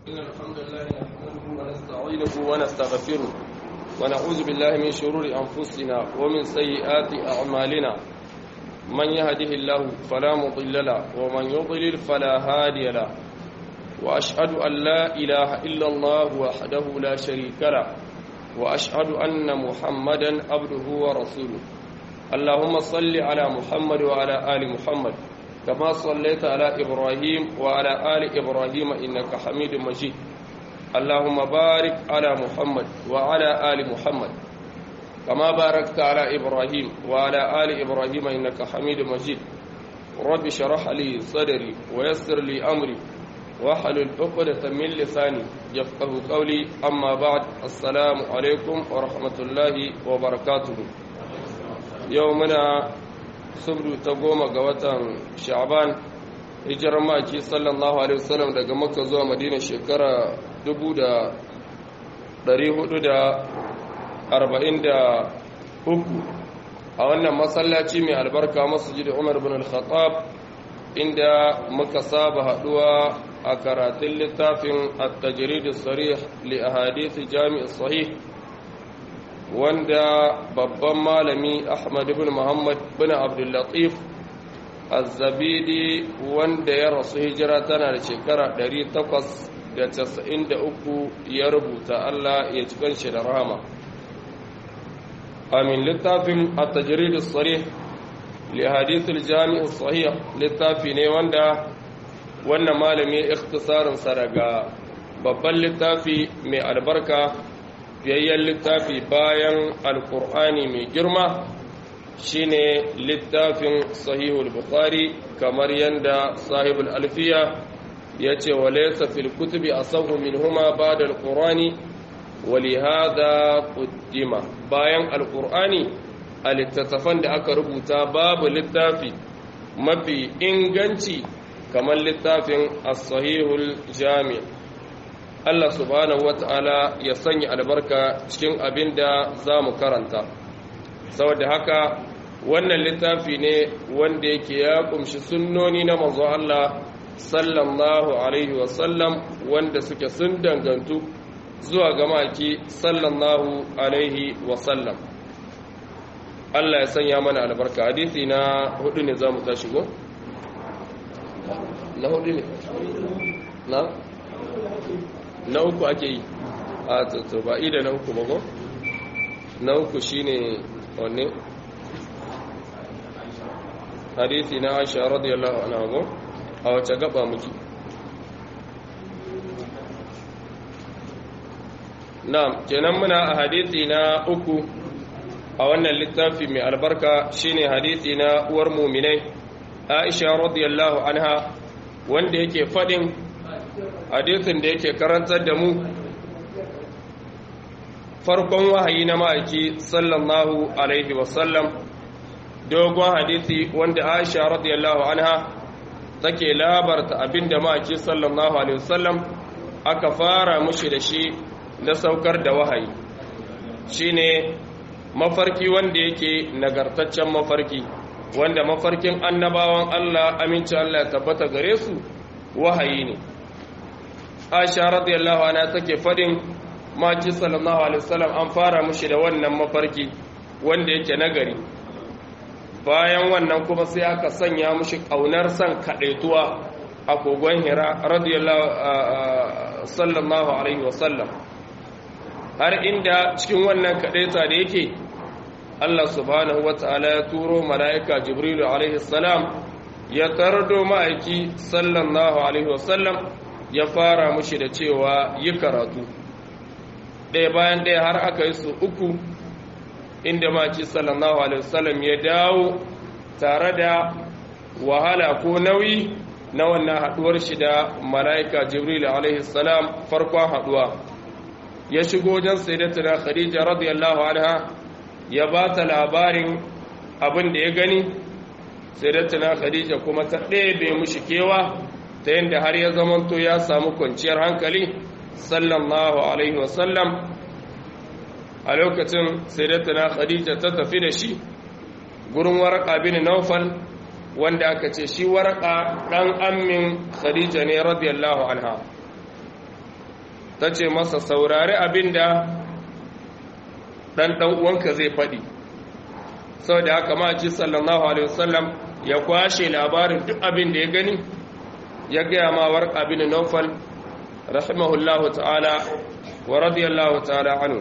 إن الحمد لله نحمده ونستعينه ونستغفره ونعوذ بالله من شرور أنفسنا ومن سيئات أعمالنا من يهده الله فلا مضل له ومن يضلل فلا هادي له وأشهد أن لا إله إلا الله وحده لا شريك له وأشهد أن محمدا عبده ورسوله اللهم صل على محمد وعلى آل محمد كما صليت على إبراهيم وعلى آل إبراهيم إنك حميد مجيد اللهم بارك على محمد وعلى آل محمد كما باركت على إبراهيم وعلى آل إبراهيم إنك حميد مجيد رب اشرح لي صدري ويسر لي أمري واحلل عقدة من لساني يفقه قولي أما بعد السلام عليكم ورحمة الله وبركاته يومنا subdu ta 10 ga watan sha'ban hijirar maki sallallahu alaihi wasallam daga makka zuwa madina shekara 1443 a wannan masallaci mai albarka masjid Umar ibn al-Khattab inda muka saba haduwa a karatun littafin at-tajrid as-sarih li ahadith jami' as-sahih wanda babban malami Ahmad ibn Muhammad ibn Abdul Latif Az-Zabidi wanda ya rasu hijira tana da shekara 893 ya rubuta Allah ya cikan shi da rahama amin littafin at-tajrid as-sarih li hadith al-jami' as-sahih littafi ne wanda wannan malami ikhtisarin sa daga babban littafi mai albarka fiyayyen littafi bayan alkur'ani mai girma shine littafin sahihul bukhari kamar yanda sahibul alfiya ya ce wa laysa fil kutubi asahu minhuma ba'da alqur'ani wa li hadha quddima bayan alqur'ani a littattafan da aka rubuta babu littafi mafi inganci kamar littafin as-sahihul jami' Allah subhanahu wata'ala ya sanya albarka cikin abin da za mu karanta saboda haka wannan littafi ne wanda yake ya kumshi sunnoni na manzo Allah sallallahu alaihi wasallam wanda suke sun dangantu zuwa ga maki sallallahu alaihi wasallam Allah ya sanya mana albarka hadisi na 4 ne za mu tashi go na 4 ne na uku ake yi a to ba ida na uku bago na uku shine wanne hadisi na Aisha radiyallahu anha go a wace gaba muke na'am kenan muna a hadisi na uku a wannan littafi mai albarka shine hadisi na uwar mu'minai Aisha radiyallahu anha wanda yake fadin hadisin da yake karantar da mu farkon wahayi na ma'aiki sallallahu alaihi wasallam dogon hadisi wanda Aisha radiyallahu anha take labarta abinda ma'aiki sallallahu alaihi wasallam aka fara mushi da shi na saukar da wahayi shine mafarki wanda yake nagartaccen mafarki wanda mafarkin annabawan Allah aminci Allah ya tabbata gare su wahayi ne Aisha radiyallahu anha take fadin maki sallallahu alaihi wasallam an fara mushi da wannan mafarki wanda yake nagari bayan wannan kuma sai aka sanya mushi kaunar san kadaituwa a kogon Hira radiyallahu sallallahu alaihi wasallam har inda cikin wannan kadaita da yake Allah subhanahu wataala ya turo malaika Jibril alaihi salam ya tardo ma'aiki sallallahu alaihi wasallam ya fara mushi da cewa yi karatu ɗaya bayan ɗaya har aka yi su uku inda maki sallallahu alaihi wasallam ya dawo tare da wahala ko nauyi na wannan haɗuwar shi da mala'ika jibril alaihi salam farkon haɗuwa ya shigo wajen sayyidatuna khadija radiyallahu anha ya ba ta labarin abin da ya gani sayyidatuna khadija kuma ta ɗebe mushi kewa ta yadda har ya zamanto ya samu kwanciyar hankali sallallahu alaihi wasallam a lokacin sayyidatuna khadija ta tafi da shi gurin warqa bin nawfal wanda aka ce shi warqa dan ammin khadija ne radiyallahu anha ta ce masa saurari abinda ɗan uwanka zai faɗi. Sau da haka ma'aiki sallallahu alaihi wasallam ya kwashe labarin duk abin da ya gani ya gaya ma Warqa bin Nawfal rahimahullahu ta'ala wa radiyallahu ta'ala anhu.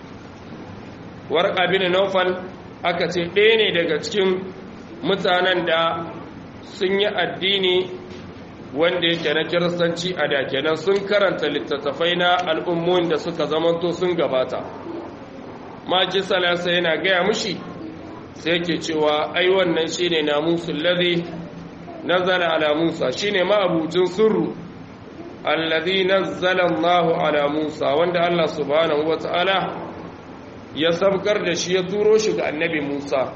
Warqa bin Nawfal aka ce ɗaya ne daga cikin mutanen da sun yi addini wanda yake na kiristanci a da kenan, sun karanta littattafai na al'ummomin da suka zamanto sun gabata. Ma'aiki salasa yana gaya mushi sai yake cewa ai wannan shine namusul ladhi nazala ala Musa, shine ma'abucin sirru alladhi nazzala Allahu ala Musa, wanda Allah subhanahu wata'ala ya sabkar da shi ya turo shi ga annabi Musa.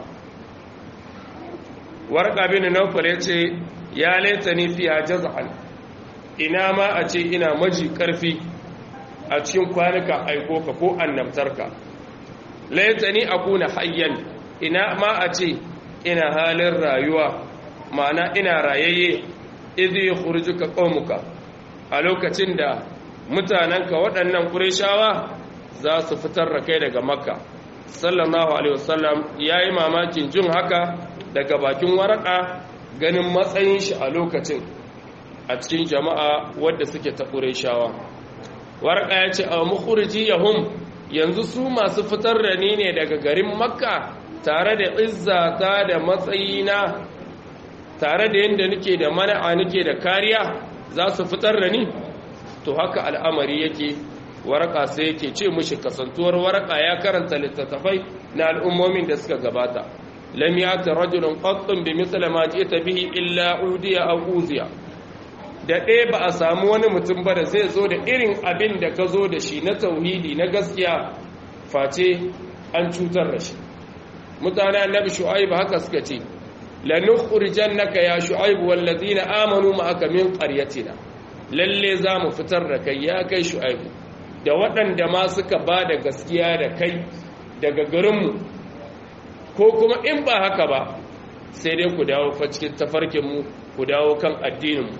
Warqa bin Nawfal yace ya laitani fiha jaz'an, ina ma a ce ina maji karfi a cikin kwanuka aiko ka ko annabtarka. Laitani akuna hayyan, ina ma a ce ina halin rayuwa, ma'ana ina rayayye, idh yukhrijuka qaumuka, a lokacin da mutanenka waɗannan Qurayshawa za su fitar da kai daga Makka. Sallallahu alaihi wasallam yayi mamakin jin haka daga bakin Warqa, ganin matsayin shi a lokacin a cikin jama'a wadda suke ta Qurayshawa. Warqa ya ce a mukhrijiyahum, yanzu su masu fitar da ni ne daga garin Makka tare da izzata da matsayina, tare da yadda nake da mana'a nake da kariya, za su fitar da ni? To haka al'amari yake. Warqa sai yake ce mushi, kasantuwar Warqa ya karanta littattafai na al'ummomin da suka gabata. Lam yati rajulun qattun bi mithli ma ji'ta bihi illa udiya aw uziya. Da ɗaya ba a samu wani mutum ba da zai zo da irin abin da ka zo da shi na tauhidi na gaskiya face an cutar da shi. Mutane annabi Shu'aib haka suka ce, lanukhrijannaka ya Shu'aib wal ladina amanu ma'aka min qaryatina, lalle za mu fitar da kai ya kai Shu'aib da waɗanda ma suka ba da gaskiya da kai daga garinmu, ko kuma in ba haka ba sai dai ku dawo fa cikin tafarkinmu, ku dawo kan addininmu.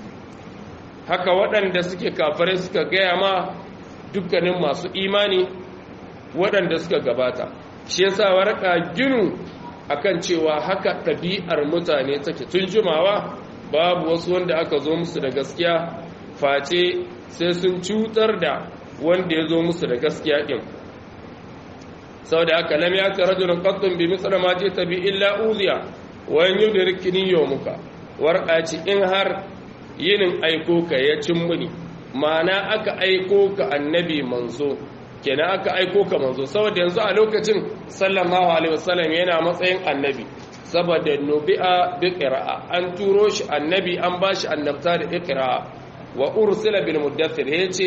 Haka waɗanda suke kafirai suka gaya ma dukkanin masu imani waɗanda suka gabata. Shi yasa Warqa ginu akan cewa haka ɗabi'ar mutane take tun jimawa, babu wasu wanda aka zo musu da gaskiya face sai sun cutar da wanda ya zo musu da gaskiya ɗin. Sau da haka lam yaka rajulun qattun bi misra ma jita bi illa uziya wa yudrikni yawmuka. Warqa ce in har yinin aiko ka ya cin muni, ma'ana aka aiko ka annabi manzo, kenan aka aiko ka manzo, saboda yanzu a lokacin sallallahu alaihi wasallam yana matsayin annabi, saboda nubi'a bi qira'a, an turo shi annabi, an bashi annabta da iqra'a. Wa ursila bil muddathir, yace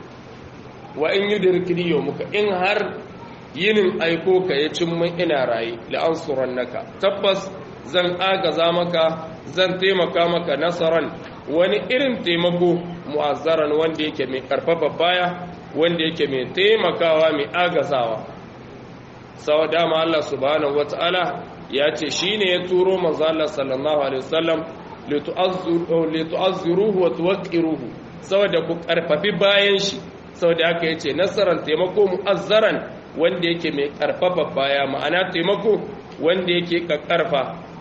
wa in yudrikni yawmuka, in har yinin aiko ka ya cin mun ina rayi, la ansurannaka, tabbas zan agaza maka, zan taimaka maka nasaran, wani irin taimako mu'azzaran, wanda yake mai karfafa baya, wanda yake mai taimakawa, mai agazawa. Sau dama Allah subhanahu wata'ala ya ce shi ne ya turo manzo Allah sallallahu alaihi wasallam litu'azziruhu wa tuwaqqiruhu, saboda ku karfafi bayan shi. Saboda haka yace nasaran, taimako mu'azzaran, wanda yake mai karfafa baya, ma'ana taimako wanda yake kakkarfa.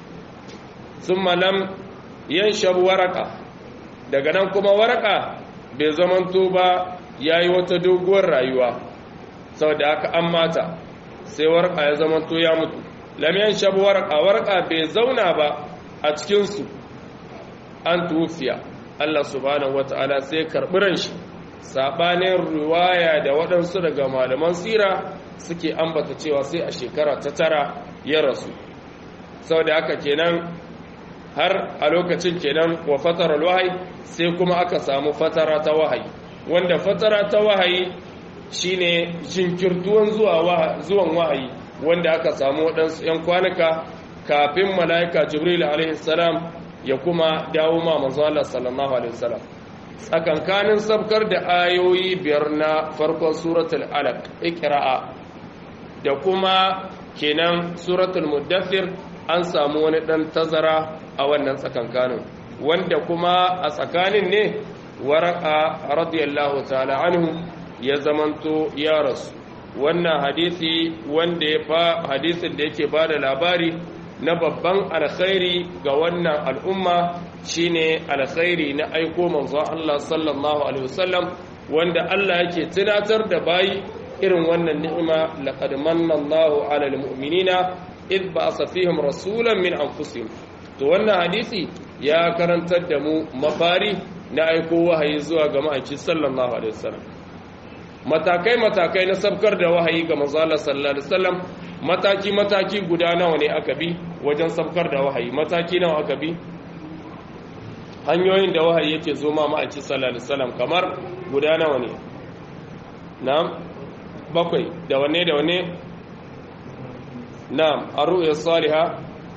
Summa lam yanshab Warqa, daga nan kuma Warqa bai zamanto ba yayi wata doguwar rayuwa, saboda haka an mata sai Warqa ya zamanto ya mutu. Lam yanshab Warqa bai zauna ba a cikin su, an tufiya, Allah subhanahu wataala sai karbi ran shi. Sabanin riwaya da waɗansu daga malaman sira suke ambata cewa sai a shekara ta 9 ya rasu. Saboda haka kenan har a lokacin kenan wa fataral wahayi, sai kuma aka samu fatara ta wahayi, wanda fatara ta wahayi shine jinkirtuwan zuwan wahayi, wanda aka samu waɗansu 'yan kwanuka kafin mala'ika Jibril alaihi salam ya kuma dawo ma manzo Allah sallallahu alaihi wasallam. Tsakankanin sabkar da ayoyi 5 na farkon suratul alaq iqra'a da kuma kenan suratul muddathir an samu wani dan tazara a wannan tsakankanin, wanda kuma a tsakanin ne waraka radiyallahu ta'ala anhu ya zamanto ya rasu. Wannan hadisi wanda hadisin da yake bada labari na babban alkhairi ga wannan al'umma shine alkhairi na aiko manzo Allah sallallahu alaihi wasallam, wanda Allah yake tunatar da bayi irin wannan ni'ima. Laqad manna Allahu 'alal mu'minina id ba'atha fihim rasulan min anfusihim. To wannan hadisi ya karantar da mu mafari na aiko wahayi zuwa ga ma'aiki sallallahu alaihi wasallam. Matakai na sabkar da wahayi ga manzo Allah sallallahu alaihi wasallam, mataki guda nawa ne aka bi wajen sabkar da wahayi? Mataki nawa aka bi? Hanyoyin da wahayi yake zo ma ma'aiki sallallahu alaihi wasallam kamar guda nawa ne? Na'am, 7. Da wanne? Na'am, ar-ru'ya salihah.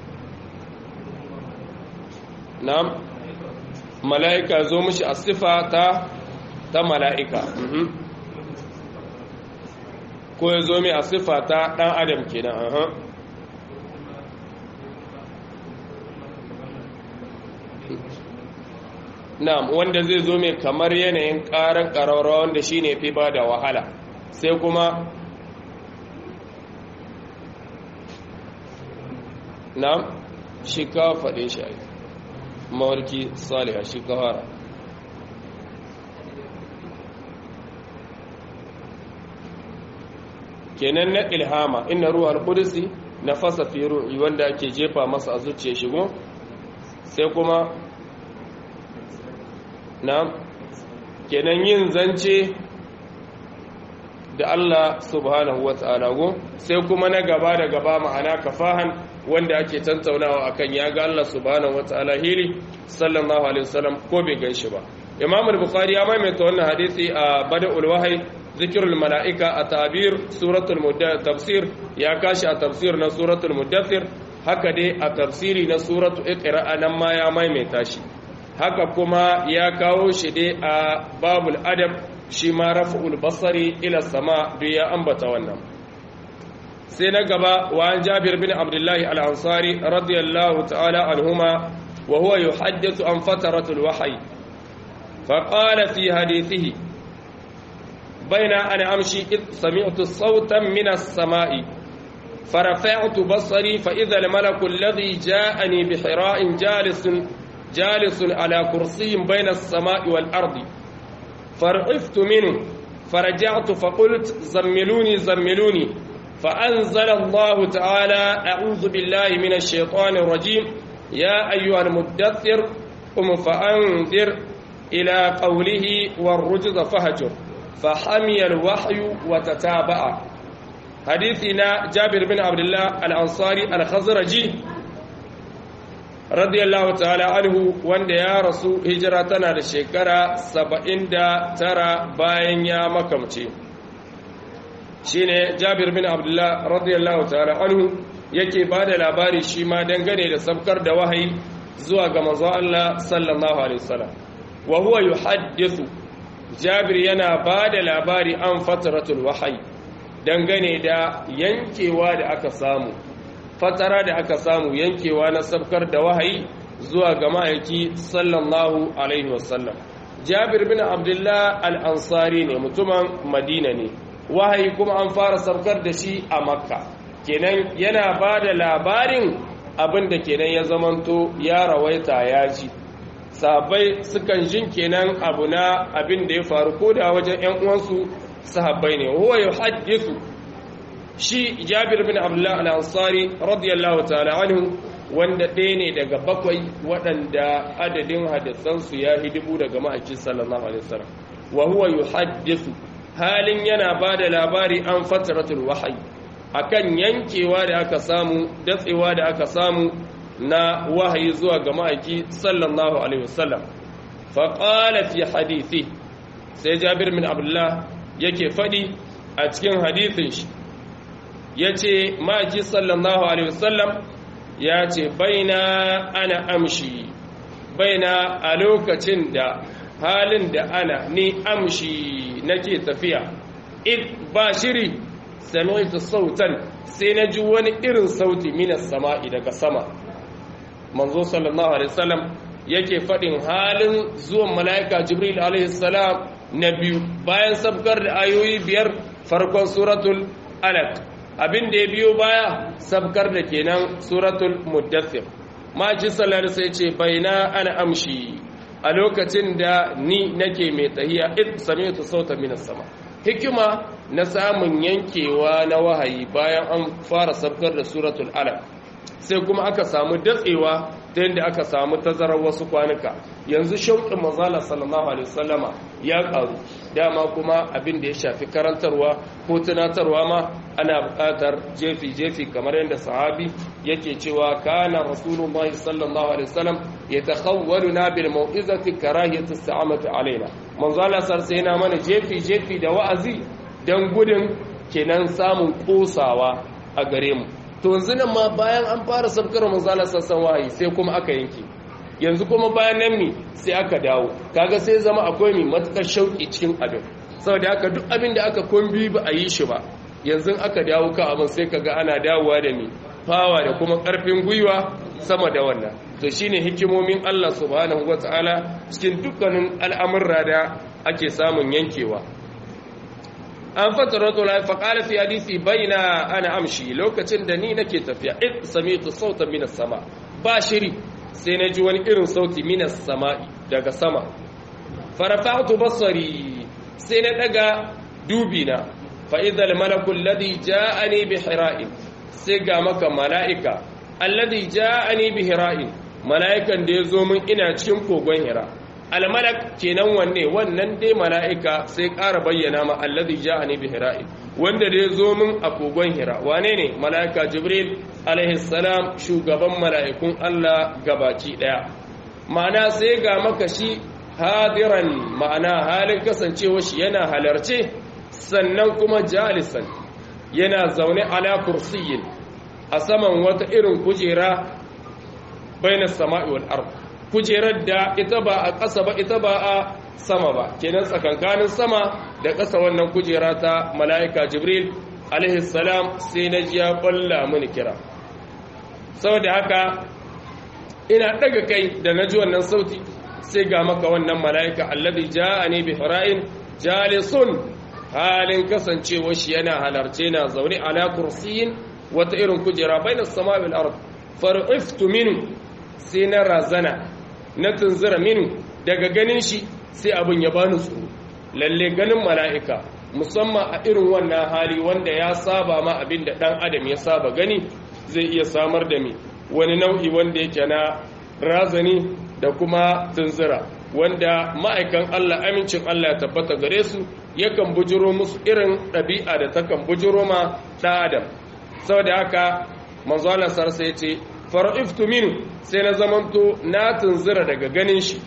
Na'am, mala'ika zo mishi a sifa ta mala'ika. Ko ya zo mai a sifa ta ɗan adam kenan. Na'am, wanda zai zo mai kamar yanayin ƙarar ƙararrawa wanda shi ne fi ba da wahala. Sai kuma na'am, shi ka faɗe shi mawarki saliha, shi ka fara. Kenan na ilhama, inna ruhal qudusi nafasa fi ruhi, wanda ake jefa masa a zuciya shigo. Sai kuma na'am, kenan yin zance da Allah subhanahu wata'ala go. Sai kuma na gaba da gaba, ma'ana kafahan, wanda ake tantaunawa akan ya ga Allah subhanahu wata'ala hili sallallahu alaihi wasallam ko bai ganshi ba. Imam al-Bukhari ya maimaita wannan hadisi a Bada'ul Wahyi, zikrul mala'ika a suratul tafsir, ya kashi a tafsir na suratul muddathir, haka dai a tafsiri na suratul iqra nan ma ya maimaita shi. Haka kuma ya kawo shi dai a babul adab, shi ma raf'ul basari ila sama duk ya ambata wannan. Sai na gaba, wa an Jabir bin Abdullah al-Ansari radiyallahu ta'ala anhuma wa huwa yuhaddithu an fataratul wahyi, fa qala fi hadithihi بين أنا أمشي إذ سمعت صوتا من السماء فرفعت بصري فإذا الملك الذي جاءني بحراء جالس على كرسي بين السماء والأرض فرعفت منه فرجعت فقلت زملوني فأنزل الله تعالى أعوذ بالله من الشيطان الرجيم يا أيها المدثر قم فأنذر إلى قوله والرجز فهجر فحمي الوحي وتتابع. حديثنا جابر بن عبد الله الأنصاري الخزرجي رضي الله تعالى عنه، وان يا رسول هجرتنا للشكرة 79 باين يا مكمتي. shine Jabir bin Abdullah radiyallahu ta'ala anhu yake bada labari shi ma dangane da sabkar da wahayi zuwa ga manzo Allah sallallahu alaihi wasallam. Wa huwa yuhaddithu, Jabir yana ba da labari an fataratul wahayi, dangane da yankewa da aka samu, fatara da aka samu, yankewa na sabkar da wahayi zuwa ga ma'aiki sallallahu alaihi wasallam. Jabir bin Abdullah al-Ansari ne, mutumin Madina ne, wahayi kuma an fara sabkar da shi a Makka. Kenan yana ba da labarin abin da kenan ya zamanto ya rawaita ya ji. Sahabbai sukan jin kenan abu na abin da ya faru ko da wajen ƴan uwansu sahabbai ne. Huwa yuhaddithu, shi Jabir bin Abdullah al-Ansari radiyallahu ta'ala anhu, wanda ɗaya ne daga 7 waɗanda adadin hadisansu ya hidibu daga ma'aikin sallallahu alaihi wasallam. Wa huwa yuhaddithu, halin yana ba da labari an fatratul wahyi, akan yankewa da aka samu, datsewa da aka samu na wahayi zuwa ga ma'aiki sallallahu alaihi wasallam. Fa qala fi hadithi, sai Jabir bin Abdullah yake faɗi a cikin hadithin shi, yace ma'aiki sallallahu alaihi wasallam ya ce baina ana amshi, baina a lokacin da halin da ana ni amshi nake tafiya, id ba shiri sami'tu sautan, sai na ji wani irin sauti minas sama'i, daga sama. Manzo sallallahu alaihi wasallam yake faɗin halin zuwan mala'ika jibril alaihi salam na biyu bayan sabkar da ayoyi 5 farkon suratul alaq abin da ya biyo baya sabkar da kenan suratul muddathir maji sallar sai ce baina ana amshi a lokacin da ni nake mai tahiya id sami'tu sautan minas sama hikima na samun yankewa na wahayi bayan an fara sabkar da suratul alaq sai kuma aka samu datsewa ta yadda aka samu tazarar wasu kwanuka yanzu shauƙin manzala sallallahu alaihi wasallama ya ƙaru dama kuma abin da ya shafi karantarwa ko tunatarwa ma ana buƙatar jefi-jefi kamar yadda sahabi yake cewa kana rasulullahi sallallahu alaihi wasallam yatakhawwaluna bil mau'izati karahiyatu sa'amati alaina manzala sai yana mana jefi-jefi da wa'azi dan gudun kenan samun kosawa a gare mu to yanzu nan ma bayan an fara sabkar manzala sassan wahayi sai kuma aka yanke yanzu kuma bayan nan mi sai aka dawo kaga sai zama akwai mi matukar shauki cikin abin saboda haka duk abin da aka kumbi ba a yi shi ba yanzu aka dawo ka abin sai kaga ana dawowa da mi fawa da kuma karfin gwiwa sama da wannan to shine hikimomin Allah subhanahu wataala cikin dukkanin al'amurra da ake samun yankewa an fataratu la faqala fi hadisi baina ana amshi lokacin da ni nake tafiya id sami'tu sautan minas sama ba shiri sai na ji wani irin sauti minas sama'i daga sama farafa'tu basari sai na daga dubina fa idha al malaku alladhi ja'ani bi hira'in sai ga maka mala'ika alladhi ja'ani bi hira'in mala'ikan da yazo min ina cikin kogon hira almalak kenan wanne wannan dai mala'ika sai ƙara bayyana ma alladhi ja'ani bi hira'in wanda da yazo min a kogon hira wane ne mala'ika jibril alaihi salam shugaban mala'ikun Allah gabaki daya ma'ana sai ga maka shi hadiran ma'ana halin kasancewa shi yana halarce sannan kuma jalisan yana zaune ala kursiyin a saman wata irin kujera bainas sama'i wal ard kujerar da ita ba a ƙasa ba ita ba a sama ba kenan tsakankanin sama da ƙasa wannan kujera ta mala'ika jibril alaihi salam sai na ji ya ƙwalla mini kira saboda haka ina ɗaga kai da na ji wannan sauti sai ga maka wannan mala'ika alladhi ja'ani bi hira'in jalisun halin kasancewa shi yana halarce na zaune ala kursiyin wata irin kujera bainas sama'i wal ard far'iftu minhu sai na razana na tunzura minu daga ganin shi sai abin ya bani tsoro lalle ganin mala'ika musamman a irin wannan hali wanda ya saba ma abin da dan adam ya saba gani zai iya samar da mi wani nau'i wanda yake na razani da kuma tunzura wanda ma'aikan Allah amincin Allah ya tabbata gare su yakan bujiro musu irin ɗabi'a da takan bujiro ma ɗan adam saboda haka manzo Allah sarsa yace far'iftu minhu sai na zamanto na tunzura daga ganin shi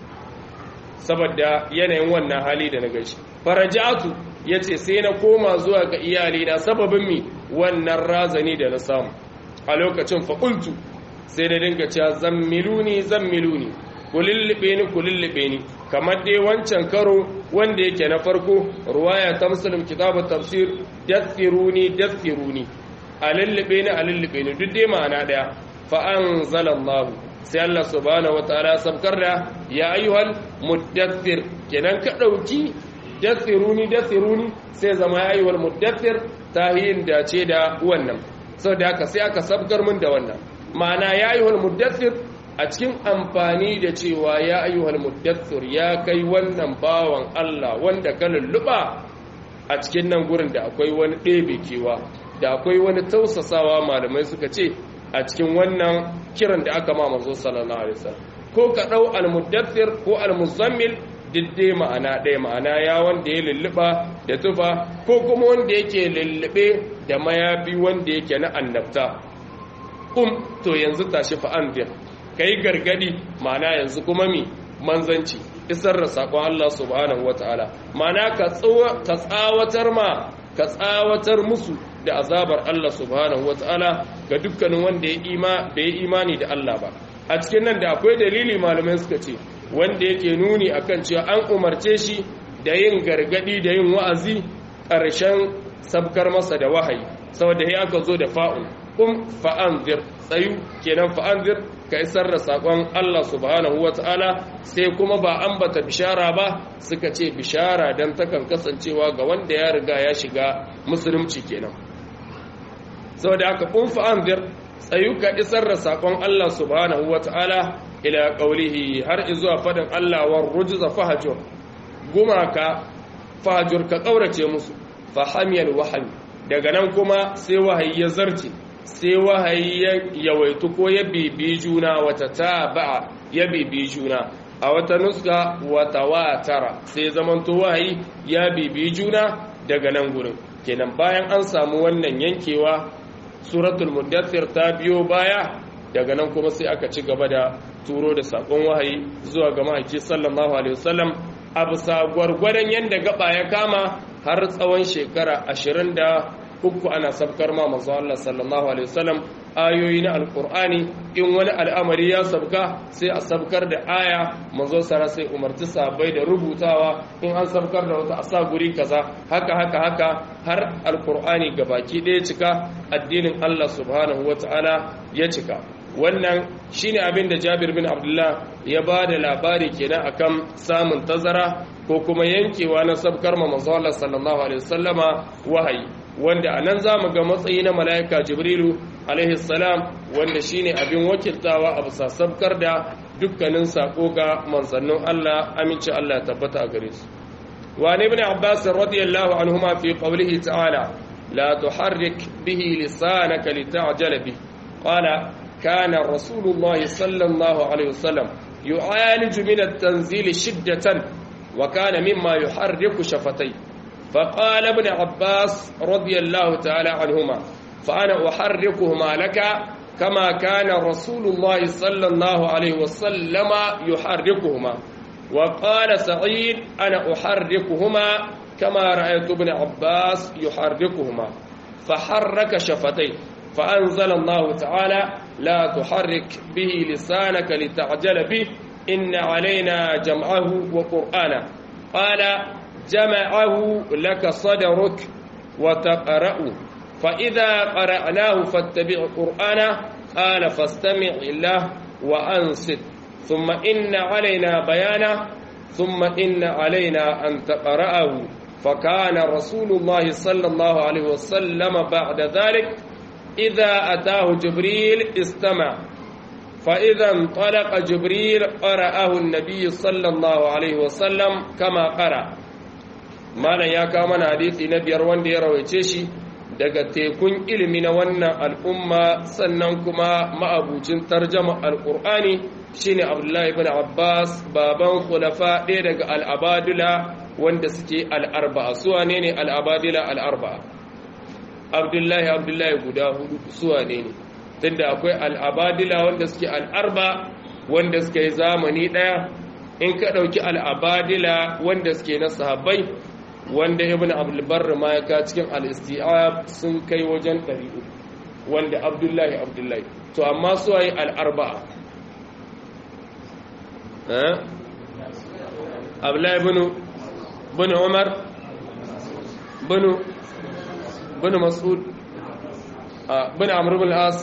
saboda yanayin wannan hali da na gashi farajatu yace sai na koma zuwa ga iyali na sababin mi wannan razani da na samu a lokacin faqultu sai da dinga cewa zammiluni kulillibe ni kamar dai wancan karo wanda yake na farko ruwaya ta muslim kitabut tafsir dathiruni alillibe ni duk dai ma'ana daya فأنزل الله sai Allah subhanahu wataala sabkar da ya ayyuhal muddathir kenan ka dauki dathiruni sai zama ya ayyuhal muddathir tahin da ce da wannan saboda haka sai aka sabkar mun da wannan ma'ana ya ayyuhal muddathir a cikin amfani da cewa ya ayyuhal muddathir ya kai wannan bawan Allah wanda ka lulluba a cikin nan gurin da akwai wani ɗebe kewa da akwai wani tausasawa malamai suka ce a cikin wannan kiran da aka ma manzo sallallahu alaihi wasallam ko ka dau al-muddathir ko al-muzammil diddai ma'ana ɗaya ma'ana ya wanda ya lulluba da tufa ko kuma wanda yake lullube da mayafi wanda yake na annabta to yanzu tashi fa anzir kai gargadi ma'ana yanzu kuma mi manzanci isar da sakon Allah subhanahu wataala ma'ana ka tsawatar musu da azabar Allah subhanahu wataala ga dukkanin wanda bai imani da Allah ba a cikin nan da akwai dalili malamai suka ce wanda yake nuni akan cewa an umarce shi da yin gargadi da yin wa'azi ƙarshen sabkar masa da wahayi saboda ya aka zo da fa'un fa'anzir tsayu kenan fa'anzir ka isar da sakon Allah subhanahu wata'ala sai kuma ba ambata bishara ba suka ce bishara dan takan kasancewa ga wanda ya riga ya shiga musulunci kenan saboda haka fa'anzir tsayu ka isar da sakon Allah subhanahu wata'ala ila qaulihi har izuwa fadin Allah war rujza fahjur gumaka fahjur ka kaurace musu fahamiyal wahyi daga nan kuma sai wahayi ya zarce sai wahayi ya yawaitu ko ya bibi juna wata taba'a ya bibi juna a wata nuska wata watara sai zamanto wahayi ya bibi juna daga nan gurin kenan bayan an samu wannan yankewa suratul muddathir ta biyo baya daga nan kuma sai aka ci gaba da turo da sakon wahayi zuwa ga mahaifi sallallahu alaihi wasallam a bisa gwargwadon yanda gaba ya kama har tsawon shekara 23 ana sabkar ma manzo Allah sallallahu alaihi wasallam ayoyi na alqur'ani in wani al'amari ya sabka sai a sabkar da aya manzo sara sai umarci sahabbai da rubutawa in an sabkar da wata asa guri kaza haka har alqur'ani gabaki ɗaya cika addinin Allah subhanahu wataala ya cika wannan shine abin da Jabir bin Abdullah ya ba da labari kenan akan samun tazara ko kuma yankewa na sabkar manzo Allah sallallahu alaihi wasallama wahayi wanda anan zamu ga matsayi na malaika Jibrilu alaihi salam wanda shine abin wakiltawa a bisa sabkar da dukkanin sako ga manzannin Allah aminci Allah tabbata a gare su wa ibn Abbas radiyallahu anhuma fi qawlihi ta'ala la tuharrik bihi lisanaka lita'jala bihi qala كان رسول الله صلى الله عليه وسلم يعالج من التنزيل شدة وكان مما يحرك شفتيه فقال ابن عباس رضي الله تعالى عنهما فأنا أحركهما لك كما كان رسول الله صلى الله عليه وسلم يحركهما وقال سعيد أنا أحركهما كما رأيت ابن عباس يحركهما فحرك شفتيه فأنزل الله تعالى لا تحرك به لسانك لتعجل به إن علينا جمعه وقرآنه قال جمعه لك صدرك وتقرأه فإذا قرأناه فاتبع قرآنه قال فاستمع له وأنصت ثم إن علينا بيانه ثم إن علينا أن تقرأه فكان رسول الله صلى الله عليه وسلم بعد ذلك إذا أتاه جبريل استمع فإذا انطلق جبريل قرأه النبي صلى الله عليه وسلم كما قرأ مالا يا كامن حديثي نبي روان دي رويتشي daga tekun ilimi na wannan al'umma sannan kuma ma'abucin tarjama al'ur'ani shine Abdullahi ibn Abbas baban khulafa ɗaya daga al'abadila wanda suke al'arba'a su wane ne al'abadila al'arba'a Abdullahi guda hudu suwa ne tunda akwai al'abadila wanda suke al'arba wanda suke zamani daya in ka dauki al'abadila wanda suke na sahabbai wanda ibn Abdul Barr ma ya ka cikin al-isti'ab sun kai wajen 300 wanda Abdullahi to amma suwaye al'arba'a Abdullahi ibn Umar bin Mas'ud bin Amr ibn al-As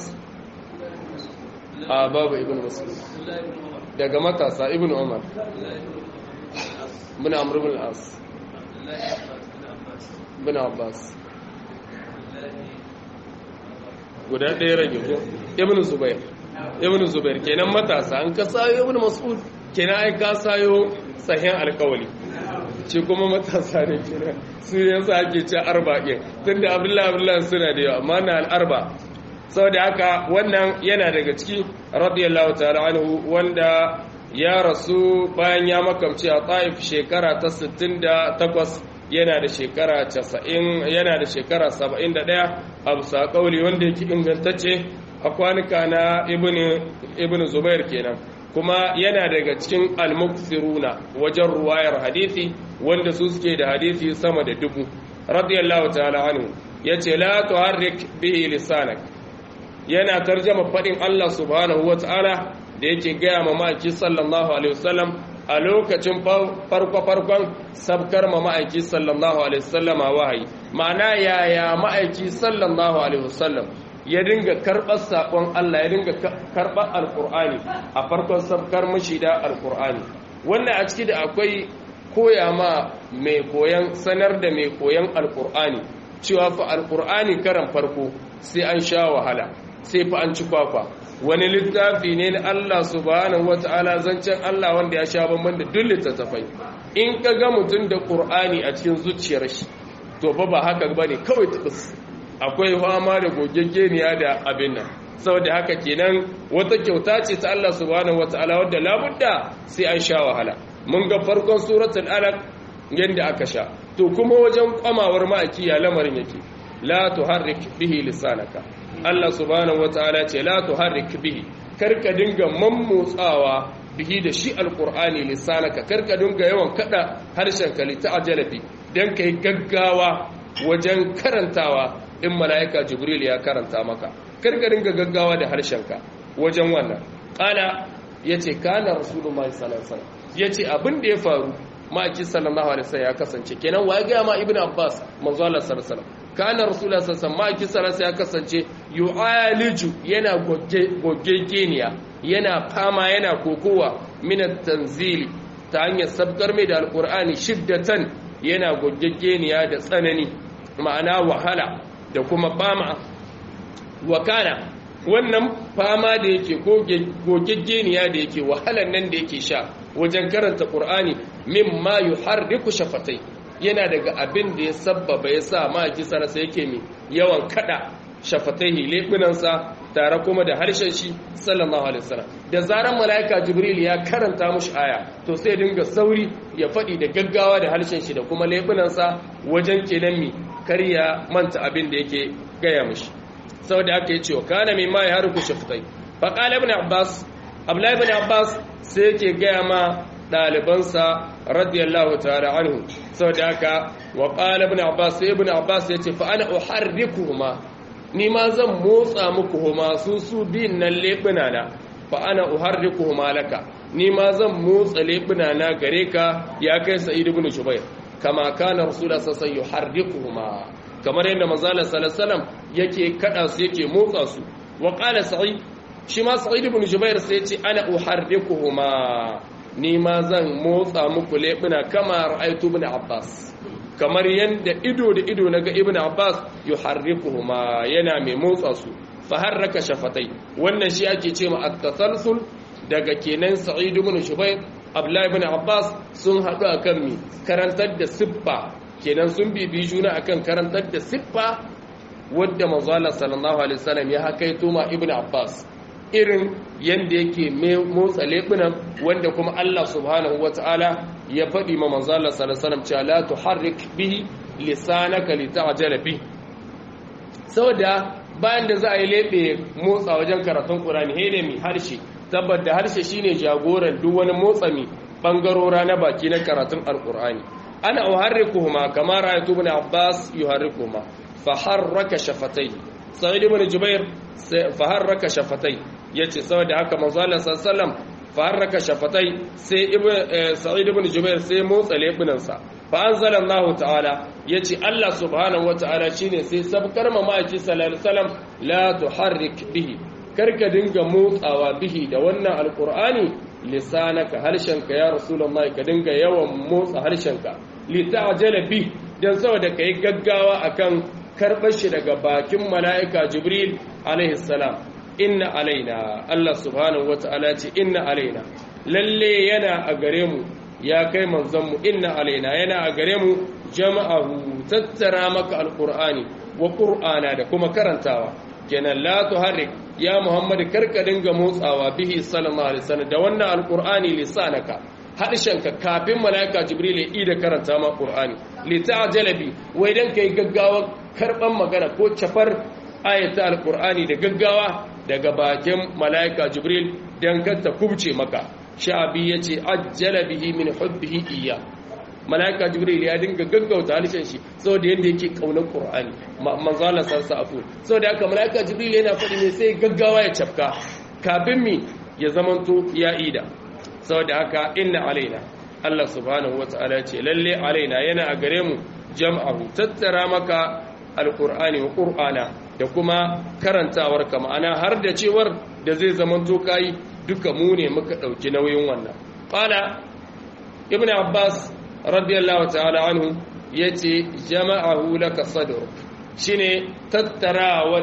babu ibn Mas'ud daga matasa ibn Umar bin Amr ibn al-As bin Abbas guda ɗaya rage ko ibn Zubair kenan matasa an ka sayo ibn Mas'ud kenan ai ka sayo sahihan alƙawali ce kuma matasa ne kenan su yanzu ake ce arba'in tunda Abdullahi suna da yawa amma na al'arba saboda haka wannan yana daga ciki radiyallahu ta'ala anhu wanda ya rasu bayan ya makamci a Taif shekara ta 68 yana da shekara 90 yana da shekara 71 a bisa kauli wanda yake ingantacce a kwanuka na ibn Zubair kenan kuma yana daga cikin al-mukthiruna wajen ruwayar hadisi wanda su suke da hadisi sama da 1000 radiyallahu ta'ala anhu yace la tuharrik bihi lisanak yana tarjama fadin Allah subhanahu wata'ala da yake gaya ma ma'aiki sallallahu alaihi wasallam a lokacin farkon sabkar ma ma'aiki sallallahu alaihi wasallam wahayi ma'ana yaya ma'aiki sallallahu alaihi wasallam ya dinga karɓar saƙon Allah ya dinga karɓar alƙur'ani a farkon sabkar mashi da alƙur'ani. Wannan a ciki da akwai koya ma mai koyan sanar da mai koyan alƙur'ani cewa fa alƙur'ani karan farko sai an sha wahala, sai fa an ci kwakwa. Wani littafi ne na Allah subhanahu wata'ala, zancen Allah wanda ya sha bamban da duk littattafai. In ka ga mutum da ƙur'ani a cikin zuciyar shi to ba haka bane kawai tubus, akwai fama da gogeggeniya da abin nan. Saboda haka kenan wata kyauta ce ta Allah subhanahu wata'ala wadda labudda sai an sha wahala. Mun ga farkon suratul alaq yanda aka sha, to kuma wajen kwamawar ma'akiya lamarin yake la tuharrik bihi lisanaka. Allah subhanahu wataala ce la tuharrik bihi, karka dinga mammotsawa bihi da shi alqur'ani lisanaka, karka dinga yawan kada harshen ka li ta'jala bi, dan kai gaggawa wajen karantawa in malaika jibril ya karanta maka, karka dinga gaggawa da harshen ka wajen wannan. Qala yace kana rasulullahi sallallahu alaihi wasallam, yace abin da ya faru ma'aiki sallallahu alaihi wasallam ya kasance, kenan waye ga ma ibnu abbas manzo Allah sallallahu alaihi wasallam, kana rasulullah sallallahu alaihi wasallam ma'aiki sallallahu alaihi wasallam ya kasance yu'aliju yana gogegeniya, yana fama yana kokowa min at-tanzili ta hanyar sabkar mai da alqur'ani shiddatan, yana gogegeniya da tsanani, ma'ana wahala da kuma fama. Wa kana wannan fama da yake gogegeniya da yake wahalan nan da yake sha wajen karanta Qur'ani mimma yuharriku shafatai, yana daga abin da ya sabbaba yasa ma'aiki sarasa yake mi yawan kada shafataihi lebunansa tare kuma da harshen shi sallallahu alaihi wasallam. Da zaran malaika jibril ya karanta mushi aya to sai dinga sauri ya fadi da gaggawa da harshen shi da kuma lebunansa wajen kenan mi kariya manta abin da yake gaya mushi. Saboda haka yace wa kana mimma yuharriku shafatai. Fa qala ibn abbas, abdullahi ibn abbas sai yake gaya ma ɗalibansa radiyallahu ta'ala anhu. Saboda haka wa qala ibn abbas, sai ibn abbas yace fa ana uharrikuhuma, ni ma zan motsa muku huma su bin nan lebuna na, fa ana uharrikuhuma laka, ni ma zan motsa lebuna na gare ka ya kai sa'id ibn jubair, kama kana rasulullah sallallahu alaihi wasallam yuharrikuhuma, kamar yadda manzo Allah sallallahu alaihi wasallam yake kada su yake motsa su. Wa qala sa'id, shi ma sa'id ibn jubair sai yace ana uharrikuhuma, ni ma zan motsa muku lebuna kama ra'aytu ibn abbas, kamar yanda ido da ido naga ibn abbas yuharrikuhuma, yana mai motsa su. Fa harraka shafatai, wannan shi ake ce ma at-tasalsul, daga kenan sa'id ibn jubair abdullah ibn abbas sun hadu akan mi karantar da siffa, kenan sun bibi juna akan karantar da siffa wadda manzo Allah sallallahu alaihi wasallam ya hakaito ma ibn abbas, irin yanda yake motsa lebunan, wanda kuma Allah subhanahu wataala ya faɗi ma manzo Allah sallallahu alaihi wasallam cewa la tuharrik bihi lisanaka lita'jala bi. Saboda bayan da za a yi lebe motsa wajen karatun Qur'ani hele mi harshe, tabbata harshe shine jagoran duk wani motsa mi bangarora na baki na karatun alqur'ani. Ana uharrikuhuma kama ra'aytu ibn abbas yuharrikuhuma, fa harraka shafatai. Sa'id ibn jubair fa harraka shafatai, yace saboda haka manzo Allah sallallahu alaihi wasallam fa harraka shafatai, sai sa'id ibn jubair sai motsa lebunansa. Fa anzalallahu ta'ala, yace Allah subhanahu wata'ala shine sai sabkar mamaki sallallahu alaihi wasallam la tuharrik bihi, karka dinga motsawa bihi da wannan alqur'ani lisanaka, harshenka ya rasulullahi, ka dinga yawan motsa harshenka li ta'jala bi, dan saboda kai gaggawa akan karbar shi daga bakin mala'ika jibril alaihi salam. Inna alaina, Allah subhanahu wata'ala ce inna alaina, lalle yana a gare mu ya kai manzon mu, inna alaina yana a gare mu jama'ahu, tattara maka alqur'ani wa qur'ana da kuma karantawa. Kenan la tuharrik ya muhammad, karka dinga motsawa bihi sallallahu alaihi wasallam da wannan alqur'ani lisanaka, harshenka kafin malaika jibril ya ida karanta ma qur'ani, li ta'jala bi, wai dan kai gaggawa karban magana ko cafar ayata alqur'ani da gaggawa daga bakin malaika jibril dan kar ta kubce maka. Sha'abi yace ajjala bihi min hubbihi iyya, malaika jibril ya dinga gaggauta halishin shi saboda yanda yake kaunar qur'ani, manzo Allah sallallahu alaihi saboda haka malaika jibril yana faɗi ne sai gaggawa ya cafka kafin mi ya zamanto ya ida. Saboda haka inna alaina, Allah subhanahu wataala ya ce lalle alaina yana a gare mu jam'ahu, tattara maka alqur'ani wa qur'ana da kuma karantawar ka ma'ana har da cewar da zai zamanto kai duka mu ne muka dauki nauyin wannan qala ibn abbas radiyallahu ta'ala anhu yace jama'ahu laka sadruk shine tattarawa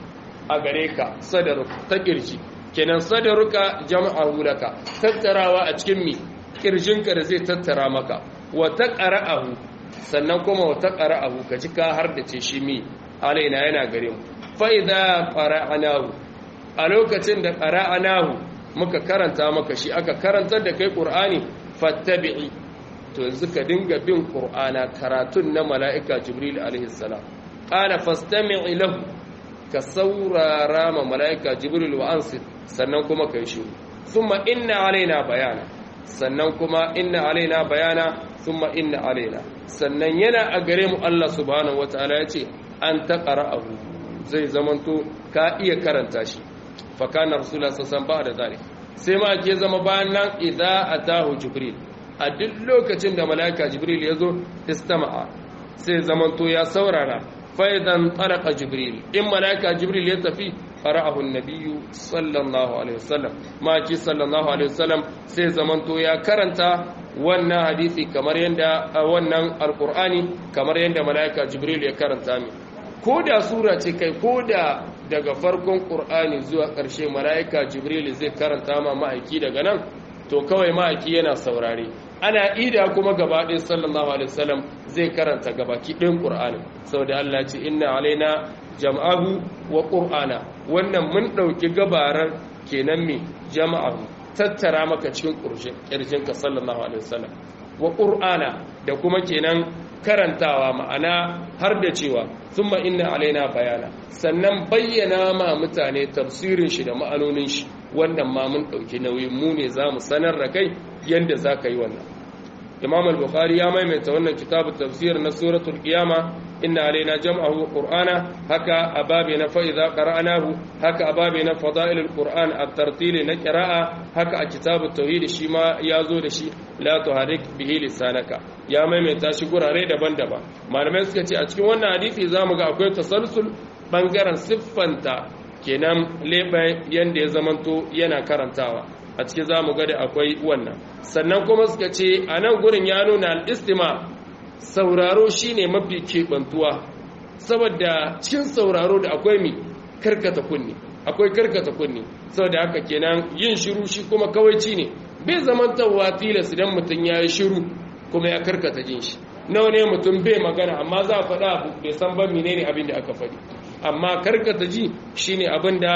a gare ka sadruk ta kirji kenan sadruka jama'ahu laka tattarawa a cikin mi kirjinka da zai tattara maka wa taqra'ahu sannan kuma wa taqra'ahu ka ji ka har da ce shi mi alaina yana gare mu fa idza qara'nahu a lokacin da qara'nahu muka karanta maka shi aka karantar da kai qur'ani fattabi'i to yanzu ka dinga bin qur'ana karatun na mala'ika jibril alaihi salam qala fastami' lahu ka saurara ma mala'ika jibril wa ansit sannan kuma kai shiru thumma inna alaina bayana sannan kuma inna alaina bayana thumma inna alaina sannan yana a gare mu Allah subhanahu wataala yace an taqra'ahu zai zamanto ka iya karanta shi fa kana rasulullah sallallahu alaihi wasallam sai ma ke zama bayan nan idza atahu jibril a duk lokacin da malaika jibril ya zo istama'a sai zamanto ya saurara faidan talaqa jibril in malaika jibril ya tafi qara'ahu an-nabiyyu sallallahu alaihi wasallam ma ki sallallahu alaihi wasallam sai zamanto ya karanta wannan hadisi kamar yanda wannan alqur'ani kamar yanda malaika jibril ya karanta mi koda sura ce kai koda daga farkon qur'ani zuwa ƙarshe malaika jibril zai karanta ma ma'aiki daga nan to kawai ma'aiki yana saurare ana ida kuma gaba ɗaya sallallahu alaihi wasallam zai karanta gabaki ɗin qur'ani saboda Allah ce inna alaina jam'ahu wa qur'ana wannan mun ɗauki gabarar kenan me jama'ahu tattara maka cikin ƙirjinka sallallahu alaihi wasallam wa qur'ana da kuma kenan karantawa ma'ana har da cewa thumma inna alaina bayana sannan bayyana ma mutane tafsirin shi da ma'anonin shi wannan ma mun ɗauki nauyin mu ne za mu sanar da kai yadda za ka yi wannan imam al-bukhari ya maimaita wannan kitabun tafsir na suratul qiyama inna alaina jam'ahu wa qur'ana haka ababe na fa idza qara'nahu haka ababe na fada'ilul qur'an at-tartil na qira'a haka a kitabut tauhid shi ma ya zo da shi la tuharik bihi lisanaka ya maimaita shi gurare daban-daban malamai suka ce a cikin wannan hadisi zamu ga akwai tasalsul bangaren siffanta kenan lebe yanda ya zamanto yana karantawa a cikin zamu ga da akwai wannan sannan kuma suka ce a nan gurin ya nuna al-istima sauraro shine mafi kebantuwa saboda cikin sauraro da akwai mi karkata kunni akwai karkata kunni saboda haka kenan yin shiru shi kuma kawaici ne bai zamantawa tilas idan mutum ya yi shiru kuma ya karkata jin shi nawa ne mutum bai magana amma za a faɗa abu bai san ba menene abin da aka faɗi amma karkata ji shine abin da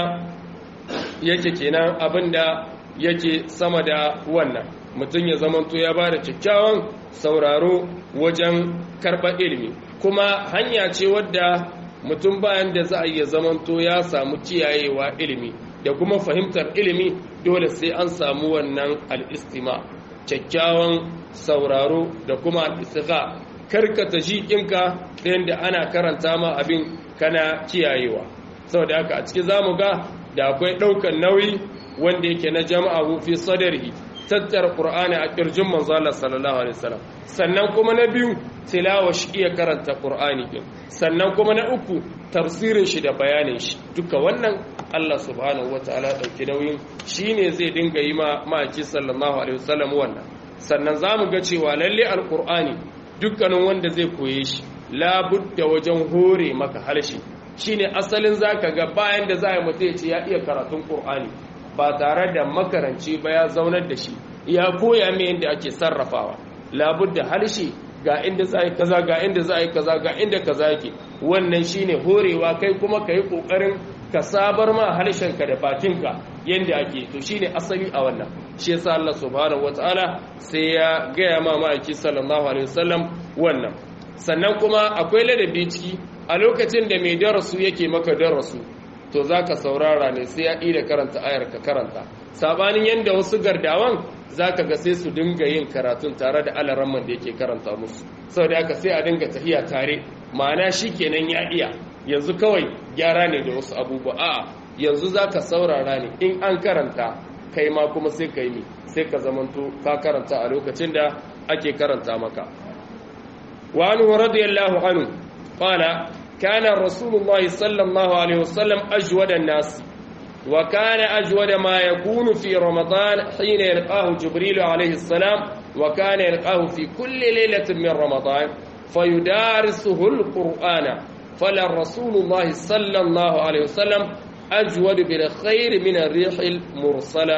yake kenan abin da yake sama da wannan mutum ya zamanto ya bada kyakkyawan sauraro wajen karɓar ilimi kuma hanya ce wadda mutum bayan da za a iya zamanto ya samu kiyayewa ilimi da kuma fahimtar ilimi dole sai an samu wannan al'istima kyakkyawan sauraro da kuma al'istika karkata jikinka ɗayan da ana karanta ma abin kana kiyayewa saboda haka a ciki zamu ga da akwai ɗaukar nauyi wanda yake na jama'a fi sadarihi tattara qur'ani a kirjin manzo Allah sallallahu alaihi wasallam sannan kuma na biyu tilawa shi iya karanta qur'ani din sannan kuma na uku tafsirin shi da bayanin shi duka wannan Allah subhanahu wataala dauki nauyin shine zai dinga yi ma maki sallallahu alaihi wasallam wannan sannan zamu ga cewa lalle alqur'ani dukkanin wanda zai koye shi labudda wajen hore maka halshi shine asalin zaka ga bayan da zai mutu ya ce ya iya karatun qur'ani ba tare da makaranci ba ya zaunar da shi ya koya mai yadda ake sarrafawa labudda halshi ga inda za a yi kaza ga inda za a yi kaza ga inda kaza yake wannan shine horewa kai kuma ka yi kokarin ka sabar ma harshenka da bakinka yadda ake to shine asali a wannan shi yasa Allah subhanahu wataala sai ya gaya ma ma'aiki sallallahu alaihi wasallam wannan sannan kuma akwai ladabi ciki a lokacin da mai darasu yake maka darasu to za ka saurara ne sai ya ɗi karanta ayar ka karanta sabanin yadda wasu gardawan za ka ga sai su dinga yin karatun tare da alaramman da yake karanta musu sau da aka sai a dinga tafiya tare ma'ana shi kenan ya iya yanzu kawai gyara ne da wasu abubuwa a'a yanzu za ka saurara ne in an karanta kai ma kuma sai ka yi sai ka zamanto ka karanta a lokacin da ake karanta maka wa anhu radiyallahu anhu qala kana rasulullahi sallallahu alaihi wasallam ajwada an-nas wa kana ajwada ma yakunu fi ramadan hina yalqahu jibril alaihi salam wa kana yalqahu fi kulli laylatin min ramadan fayudarisuhu al-qur'ana fala rasulullahi sallallahu alaihi wasallam ajwad bil khair min ar-rih al-mursala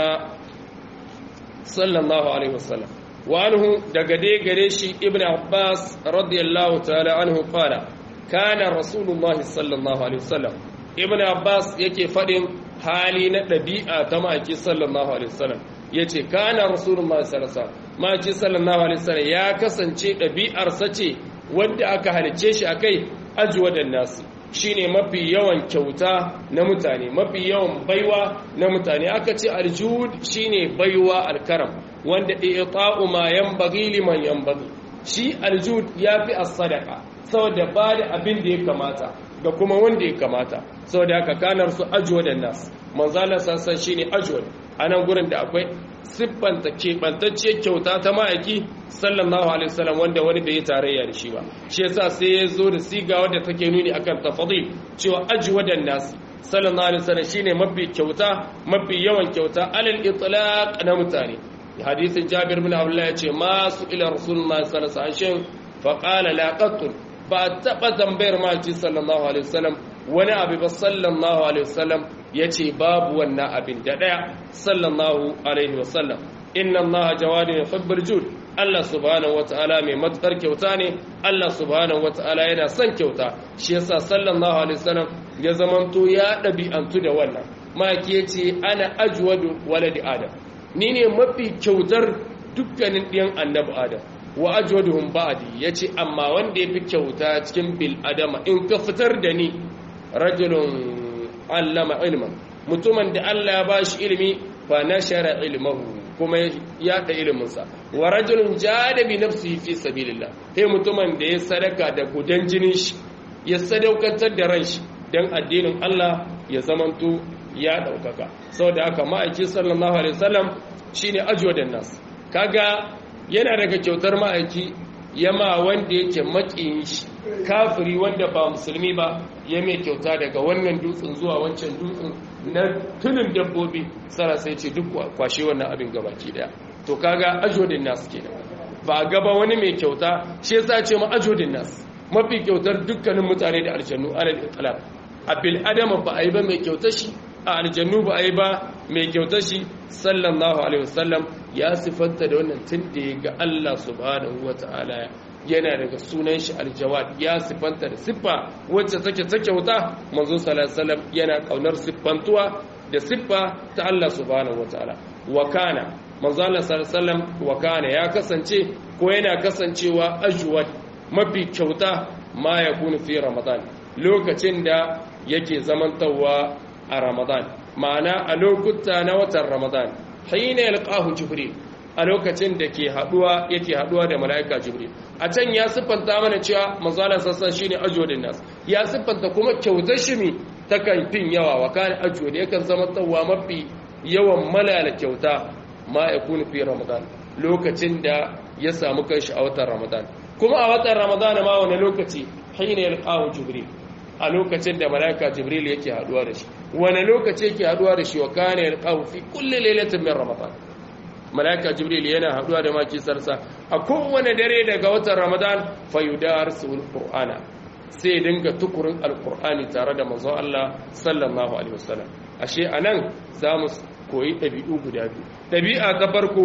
sallallahu alaihi wasallam wa anhu daga dai gare shi ibn abbas radiyallahu ta'ala anhu qala kana rasulullahi sallallahu alaihi wasallam ibn abbas yake fadin hali na dabi'a ta maki sallallahu alaihi wasallam yace kana rasulullahi sallallahu alaihi wasallam maki sallallahu alaihi wasallam ya kasance dabi'ar sa ce wanda aka halice shi akai ajwadan nas shine mafi yawan kyauta na mutane mafi yawan baiwa na mutane aka ce aljud shine baiwa alkaram wanda i'ta'u ma yanbaghi liman yanbaghi shi aljud yafi as-sadaqa saboda bada abin da ya kamata ga kuma wanda ya kamata saboda haka kanar su ajwadan nas manzala sassa shine ajwad anan gurin da akwai siffanta keɓantacce kyauta ta ma'aiki sallallahu alaihi wasallam wanda wani bai tarayya da shi ba shi yasa sai ya zo da siga wadda take nuni akan tafadil cewa ajwadan nas sallallahu alaihi wasallam shine mafi kyauta mafi yawan kyauta alal itlaq na mutane hadisin Jabir bin Abdullah yace masu ila rasulullahi sallallahu alaihi wasallam fa qala la qatl ba taba zambayar ma'aiki sallallahu alaihi wasallam wani abu ba sallallahu alaihi wasallam yace babu wannan abin da daya sallallahu alaihi wasallam inna allaha jawadun yuhibbul jud Allah subhanahu wataala mai matsar kyauta ne Allah subhanahu wataala yana son kyauta shi yasa sallallahu alaihi wasallam ya zamanto ya dabi'antu da wannan maki yace ana ajwadu waladi adam ni ne mafi kyautar dukkanin ɗiyan annabi adam wa ajwaduhum ba'di yace amma wanda yafi kyauta cikin bil adama in ka fitar da ni rajulun allama ilman mutumin da Allah ya bashi ilimi fa nashara ilmahu kuma ya da iliminsa wa rajulun jada bi nafsihi fi sabilillah he mutumin da ya sadaka da gudan jinin shi ya sadaukantar da ran shi dan addinin Allah ya zamanto ya daukaka saboda haka ma'aiki sallallahu alaihi wasallam shine ajwadan nas kaga yana daga kyautar ma'aiki yama wanda yake makiyin shi kafiri wanda ba musulmi ba ya mai kyauta daga wannan dutsen zuwa wancan dutsen na tunin dabbobi sara sai ce duk kwashe wannan abin gabaki daya to kaga ajodin nas kenan ba gaba wani mai kyauta shi yasa ce ma ajodin nas mafi kyautar dukkanin mutane da aljannu alal itlaq a bil adama ba ai ba mai kyautar shi a aljannu ba ai ba mai kyautar shi sallallahu alaihi wasallam ya sifanta da wannan tun da ya ga Allah subhanahu wataala yana daga sunan shi aljawad ya sifanta da siffa wacce take ta kyauta manzo sallallahu alaihi wasallam yana kaunar siffantuwa da siffa ta Allah subhanahu wataala wa kana manzo Allah sallallahu alaihi wasallam wa kana ya kasance ko yana kasancewa ajwad mafi kyauta ma yakunu fi ramadan lokacin da yake zamantawa a ramadan ma'ana a lokuta na watan ramadan hina yalqahu jibril a lokacin da yake haduwa da mala'ika jibril a can ya siffanta mana cewa manzalan sassan shine ajwadin nas ya siffanta kuma kyautar shi mi takan fin yawa wa kana ajwad yakan zama tsawa mafi yawan malala kyauta ma yakunu fi ramadan lokacin da ya samu kanshi a watan ramadan kuma a watan ramadan ma wani lokaci hina yalqahu jibril a lokacin da mala'ika jibril yake haduwa da shi wani lokaci yake haduwa da shi wa kana yalqahu fi kulli lailatin min ramadan mala'ika jibril yana haduwa da maki sarsa a kowane dare daga watan ramadan fayudarsul qur'ana sai dinga tukurin alqur'ani tare da manzon Allah sallallahu alaihi wasallam ashe anan zamu koyi dabi'u guda biyu dabi'a ta farko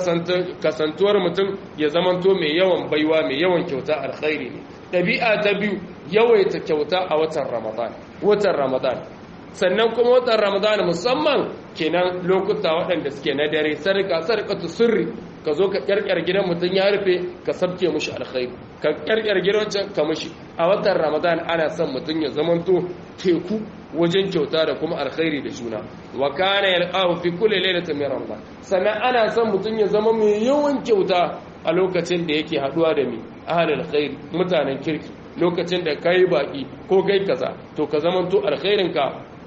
kasantuwar mutum ya zamanto mai yawan baiwa mai yawan kyauta alkhairi ne dabi'a ta biyu yawaita kyauta a watan ramadan sannan kuma watan ramadan musamman kenan lokuta waɗanda suke na dare sarƙatu sirri ka zo ka ƙyarƙyar gidan mutum ya rufe ka sabke mushi alkhairi ka ƙyarƙyar gidan wancan ka mushi a watan ramadan ana son mutum ya zamanto teku wajen kyauta da kuma alkhairi da juna wa kana yalqahu fi kulli lailatin min ramadan sannan ana son mutum ya zama mai yawan kyauta a lokacin da yake haduwa da mi ahlul khair mutanen kirki lokacin da kai baki ko kai kaza to ka zamanto alkhairinka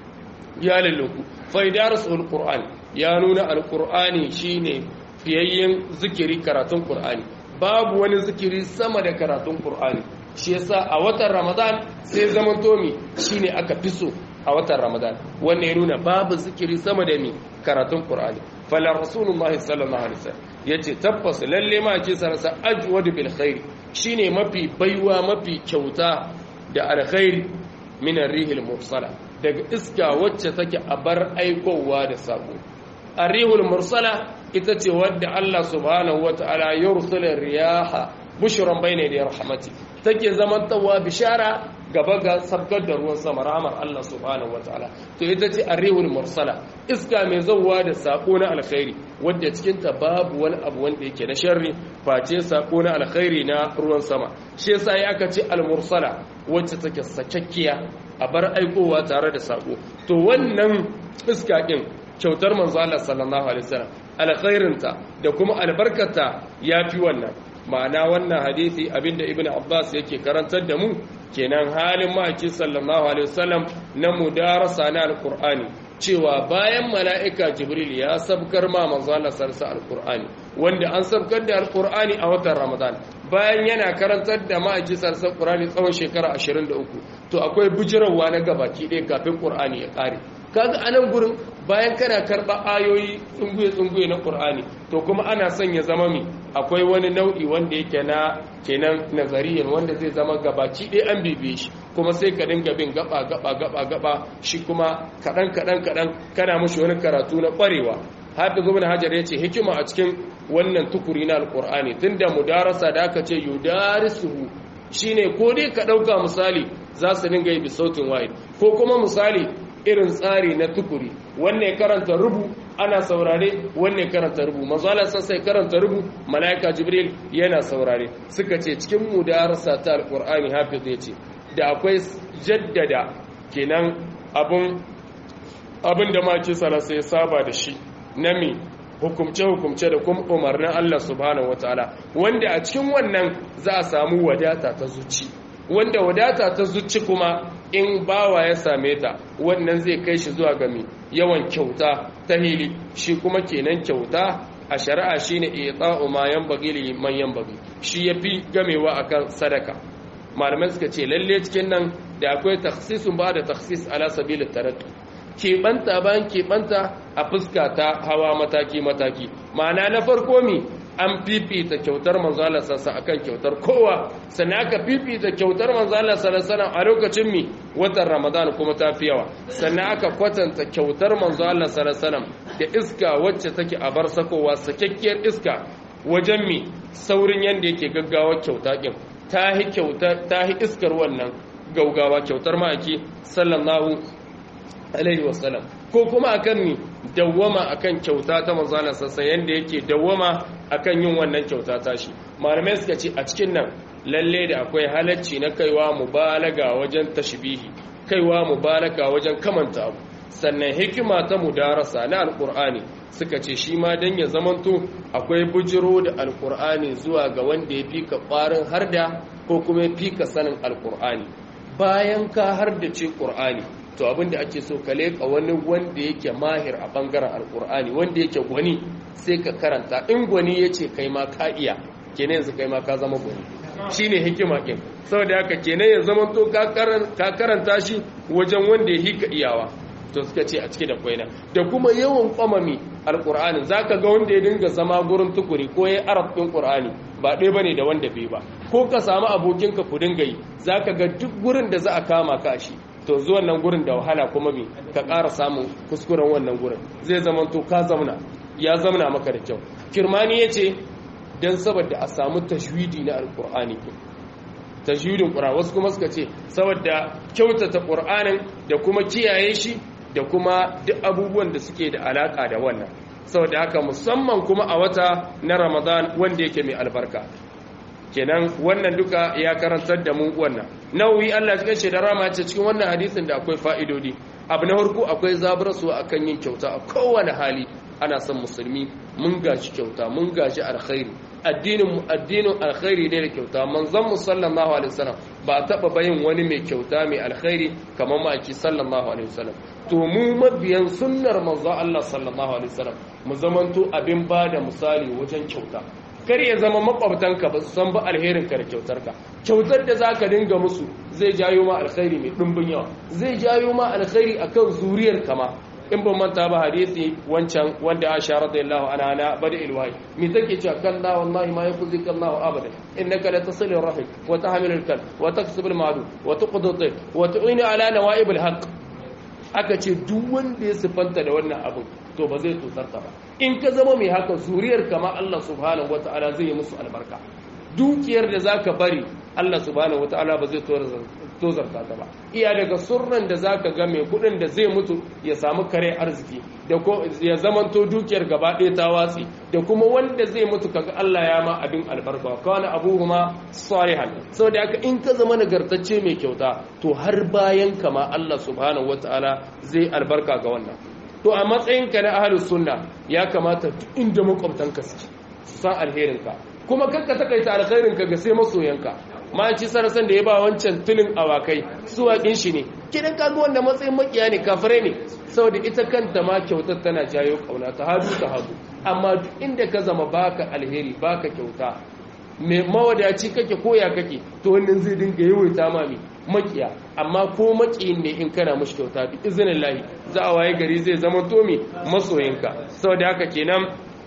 ya lalluku faidarasul qur'an ya nuna alqur'ani shine fiyayyen zikiri karatun qur'ani babu wani zikiri sama da karatun qur'ani shi yasa a watan Ramadan sai zaman tomi shine aka fi so a watan Ramadan wannan ya nuna babu zikiri sama da mi karatun Qur'ani fala rasulullahi sallallahu alaihi wasallam yace tabbas lalle ma ake sarasa ajwadu bil khair shine mafi baiwa mafi kyauta da alkhairi min ar-rihil mursala daga iska wacce take a bar aikowa da sako ar-rihul mursala ita ce wadda Allah subhanahu wataala yursila riyaha bushran bayna yaday rahmati take zamantawa bishara gaba ga sabkar da ruwan sama rahmar Allah subhanahu wataala to ita ce ar-rihul mursala iska mai zawwa da sako na alkhairi wadda cikin ta babu wani abu wanda yake na sharri face sako na alkhairi na ruwan sama shi yasa ya aka ce al-mursala wacce take sakakkiya a bar aikowa tare da sako to wannan iska din kyautar manzo Allah sallallahu alaihi wasallam alkhairinta da kuma albarkata yafi wannan ma'ana wannan hadisi abinda ibnu abbas yake karantar da mu kenan halin maki sallallahu alaihi wasallam na mudarasa na alqur'ani cewa bayan mala'ika jibril ya sabkar ma manzo Allah sallallahu alaihi alqur'ani wanda an sabkar da alqur'ani a watan ramadan bayan yana karantar da maki sallallahu alqur'ani tsawon shekara 23 to akwai bujirawa na gabaki ɗaya kafin qur'ani ya kare kaga anan gurin bayan kana karɓa ayoyi tsunguye na Qur'ani to kuma ana son ya zama mi akwai wani nau'i wanda yake na kenan nazariyan wanda zai zama gabaci ɗaya an bibiye shi kuma sai ka dinga bin gaba shi kuma kaɗan kana mushi wani karatu na ƙwarewa hafiz ibn hajar yace hikima a cikin wannan tukuri na alqur'ani tunda mudarasa da aka ce yudarisuhu shine ko dai ka ɗauka misali za su dinga yi bi sautin wahid ko kuma misali irin tsari na tukuri wanne karanta rubu ana saurare wanne karanta rubu mazala sai karanta rubu malaika jibril yana saurare suka ce cikin mudarasa ta alqur'ani hafiz yace da akwai jaddada kenan abin da maki sai saba da shi nami hukumce da kuma umarnin Allah subhanahu wataala wanda a cikin wannan za a samu wadata ta zuci wanda wadata ta zuci kuma in bawa ya same ta wannan zai kai shi zuwa ga yawan kyauta ta hili shi kuma kenan kyauta a shari'a shine i'ta'u ma yanbaghi liman yanbaghi shi yafi gamewa akan sadaka malamai suka ce lalle cikin nan da akwai takhsisun ba da takhsis ala sabilit tarattu keɓanta bayan keɓanta a fuska ta hawa mataki ma'ana na farko an fifita kyautar manzo Allah sallallahu akan kyautar kowa sannan aka fifita kyautar manzo Allah sallallahu a lokacin watan Ramadan kuma ta fi yawa sannan aka kwatanta kyautar manzo Allah sallallahu da iska wacce take a bar sakowa sakakkiyar iska wajen saurin yanda yake gaggawa kyauta din tahi iskar wannan gaugawa kyautar ma'aiki sallallahu alaihi wasallam ko kuma akan dawwama akan kyauta ta manzo Allah sallallahu yanda yake dawwama akan yin wannan kyauta tashi malamai suka ce a cikin nan lalle da akwai halacci na kaiwa mubalaga wajen tashbihi kaiwa mubalaga wajen kamanta abu sannan hikima ta mudarasa na alqur'ani suka ce shi ma dan ya zamanto akwai bujiro da alqur'ani zuwa ga wanda ya fika ƙwarin harda ko kuma ya fika sanin alqur'ani bayan ka hardace qur'ani to abinda ake so ka leka wani wanda yake mahir a bangaren alkur'ani wanda yake gwani sai ka karanta in gwani yace kai ma ka iya kenan yanzu kai ma ka zama gwani shine hikima kin saboda haka kenan ya zama to ka karanta shi wajen wanda ya hika iyawa to suka ce a cike da kwaina da kuma yawan kwamami alkur'ani zaka ga wanda ya dinga zama gurin tukuri ko ya arab din qur'ani ba ɗaya bane da wanda bai ba ko ka samu abokinka ku dinga yi zaka ga duk gurin da za a kama ka shi to zuwan nan gurin da wahala kuma ka ƙara samun kuskuren wannan gurin zai zama to ka zamna ya zamna maka da kyau kirmani ya ce don saboda a samu tashwidi na alƙur'ani tajwidin ƙura wasu kuma suka ce saboda kyautata ƙur'anin da kuma kiyaye shi da kuma duk abubuwan da suke da alaƙa da wannan saboda haka musamman kuma a wata na ramadan wanda yake mai albarka kenan wannan duka ya karantar da mu wannan nawawi Allah ya ce da rama ce cikin wannan hadisin da akwai fa'idodi abu na farko akwai zaburarsu akan yin kyauta a kowane hali ana son musulmi mun gaji kyauta mun gaji alkhairi addinin alkhairi ne da kyauta manzon mu sallallahu alaihi wasallam ba taba bayin wani mai kyauta mai alkhairi kamar maki sallallahu alaihi wasallam to mu mabiyan sunnar manzon Allah sallallahu alaihi wasallam mu zamanto abin bada misali wajen kyauta kar ya zama makwabtanka ba su san ba alherin ka da kyautarka. Kyautar da zaka dinga musu zai jayo ma alkhairi mai dimbin yawa, zai jayo ma alkhairi akan zuriyar kama. In ban manta ba hadisi wancan wanda Aisha radiyallahu anha na bada ilwahi mi take cewa kalla wallahi ma yakhuzika Allahu abada innaka la tasilu rahim wa tahmilu al-kal wa taksib al-ma'dud wa tuqdi al-dhayf wa tu'inu ala nawa'ib al-haqq. Aka ce duk wanda ya sifanta da wannan abin to ba zai tsotsarta ba. In ka zama mai haka zuriyar kama Allah subhanahu wata'ala zai yi musu albarka. Dukiyar da zaka bari Allah subhanahu wata'ala ba zai tozarta ta ba. Iya daga surran da zaka ga mai kudin da zai mutu ya samu kare arziki da ko ya zamanto dukiyar gaba ɗaya ta watsi, da kuma wanda zai mutu kaga Allah ya ma abin albarka kana abuhuma salihan. Saboda haka in ka zama nagartacce mai kyauta to har bayan kama Allah subhanahu wataala zai albarka ga wannan. To a matsayinka na ahlus sunna ya kamata duk inda makwabtanka suke su san alherinka, kuma kakka takaita alkhairinka ga sai masoyanka. Ma ci sarasan da ya ba wancan tulin awakai su waƙin shi ne kidan kaga wanda matsayin makiya ne kafirai ne, saboda ita kanta ma kyautar tana jayo kauna ta hadu. Amma duk inda ka zama baka alheri baka kyauta mai mawadaci kake koya kake to wannan zai dinga yawaita mami makiya. Amma ko makiyin ne in kana mushi kyauta bi iznillahi za a waye gari zai zama to mi masoyinka. Saboda haka kenan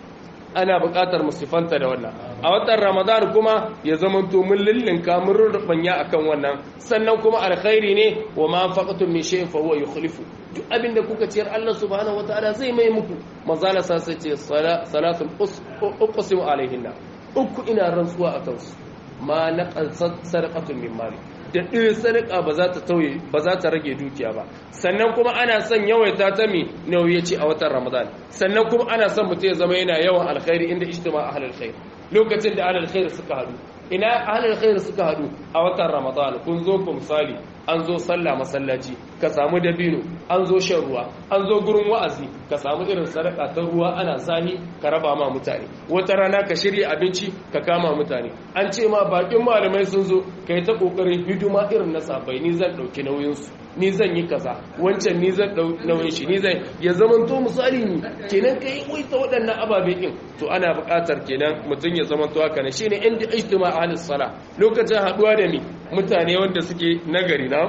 ana buƙatar musifanta da wannan. A watan Ramadan kuma ya zamanto mun lillinka mun rubanya akan wannan, sannan kuma alkhairi ne wa ma faqatum min shay'in fa huwa yukhlifu. Duk abinda kuka ciyar Allah subhanahu wataala zai mai muku. Manzala sa sai ce salatul uqsimu alaihinna, uku ina rantsuwa akan su, ma naqasat sadaqatun min mali, da ɗaya sadaka ba za ta tauye ba za ta rage dukiya ba. Sannan kuma ana son yawaita ta mi nauyi ce a watan Ramadan. Sannan kuma ana son mutum ya zama yana yawan alkhairi inda ijtima ahlul khair. Lokacin da ahlul khair suka hadu, ina ahlul khair suka hadu a watan Ramadan. Kun zo ku misali an zo sallah masallaci ka samu dabino, an zo shan ruwa, an zo gurin wa'azi ka samu irin sadaka ta ruwa ana zahi ka raba ma mutane. Wata rana ka shirya abinci ka kama mutane. An ce ma bakin malamai sun zo kai ta kokarin hidima irin na sabai, ni zan dauki nauyin su, ni zan yi kaza, wancan ni zan dau nauyin shi, ni zan ya zaman to misali ni kenan kai wai ta waɗannan ababe din. To ana buƙatar kenan mutum ya zaman to haka ne shine inda ijtima ahlus sala, lokacin haduwa da ni mutane wanda suke nagari na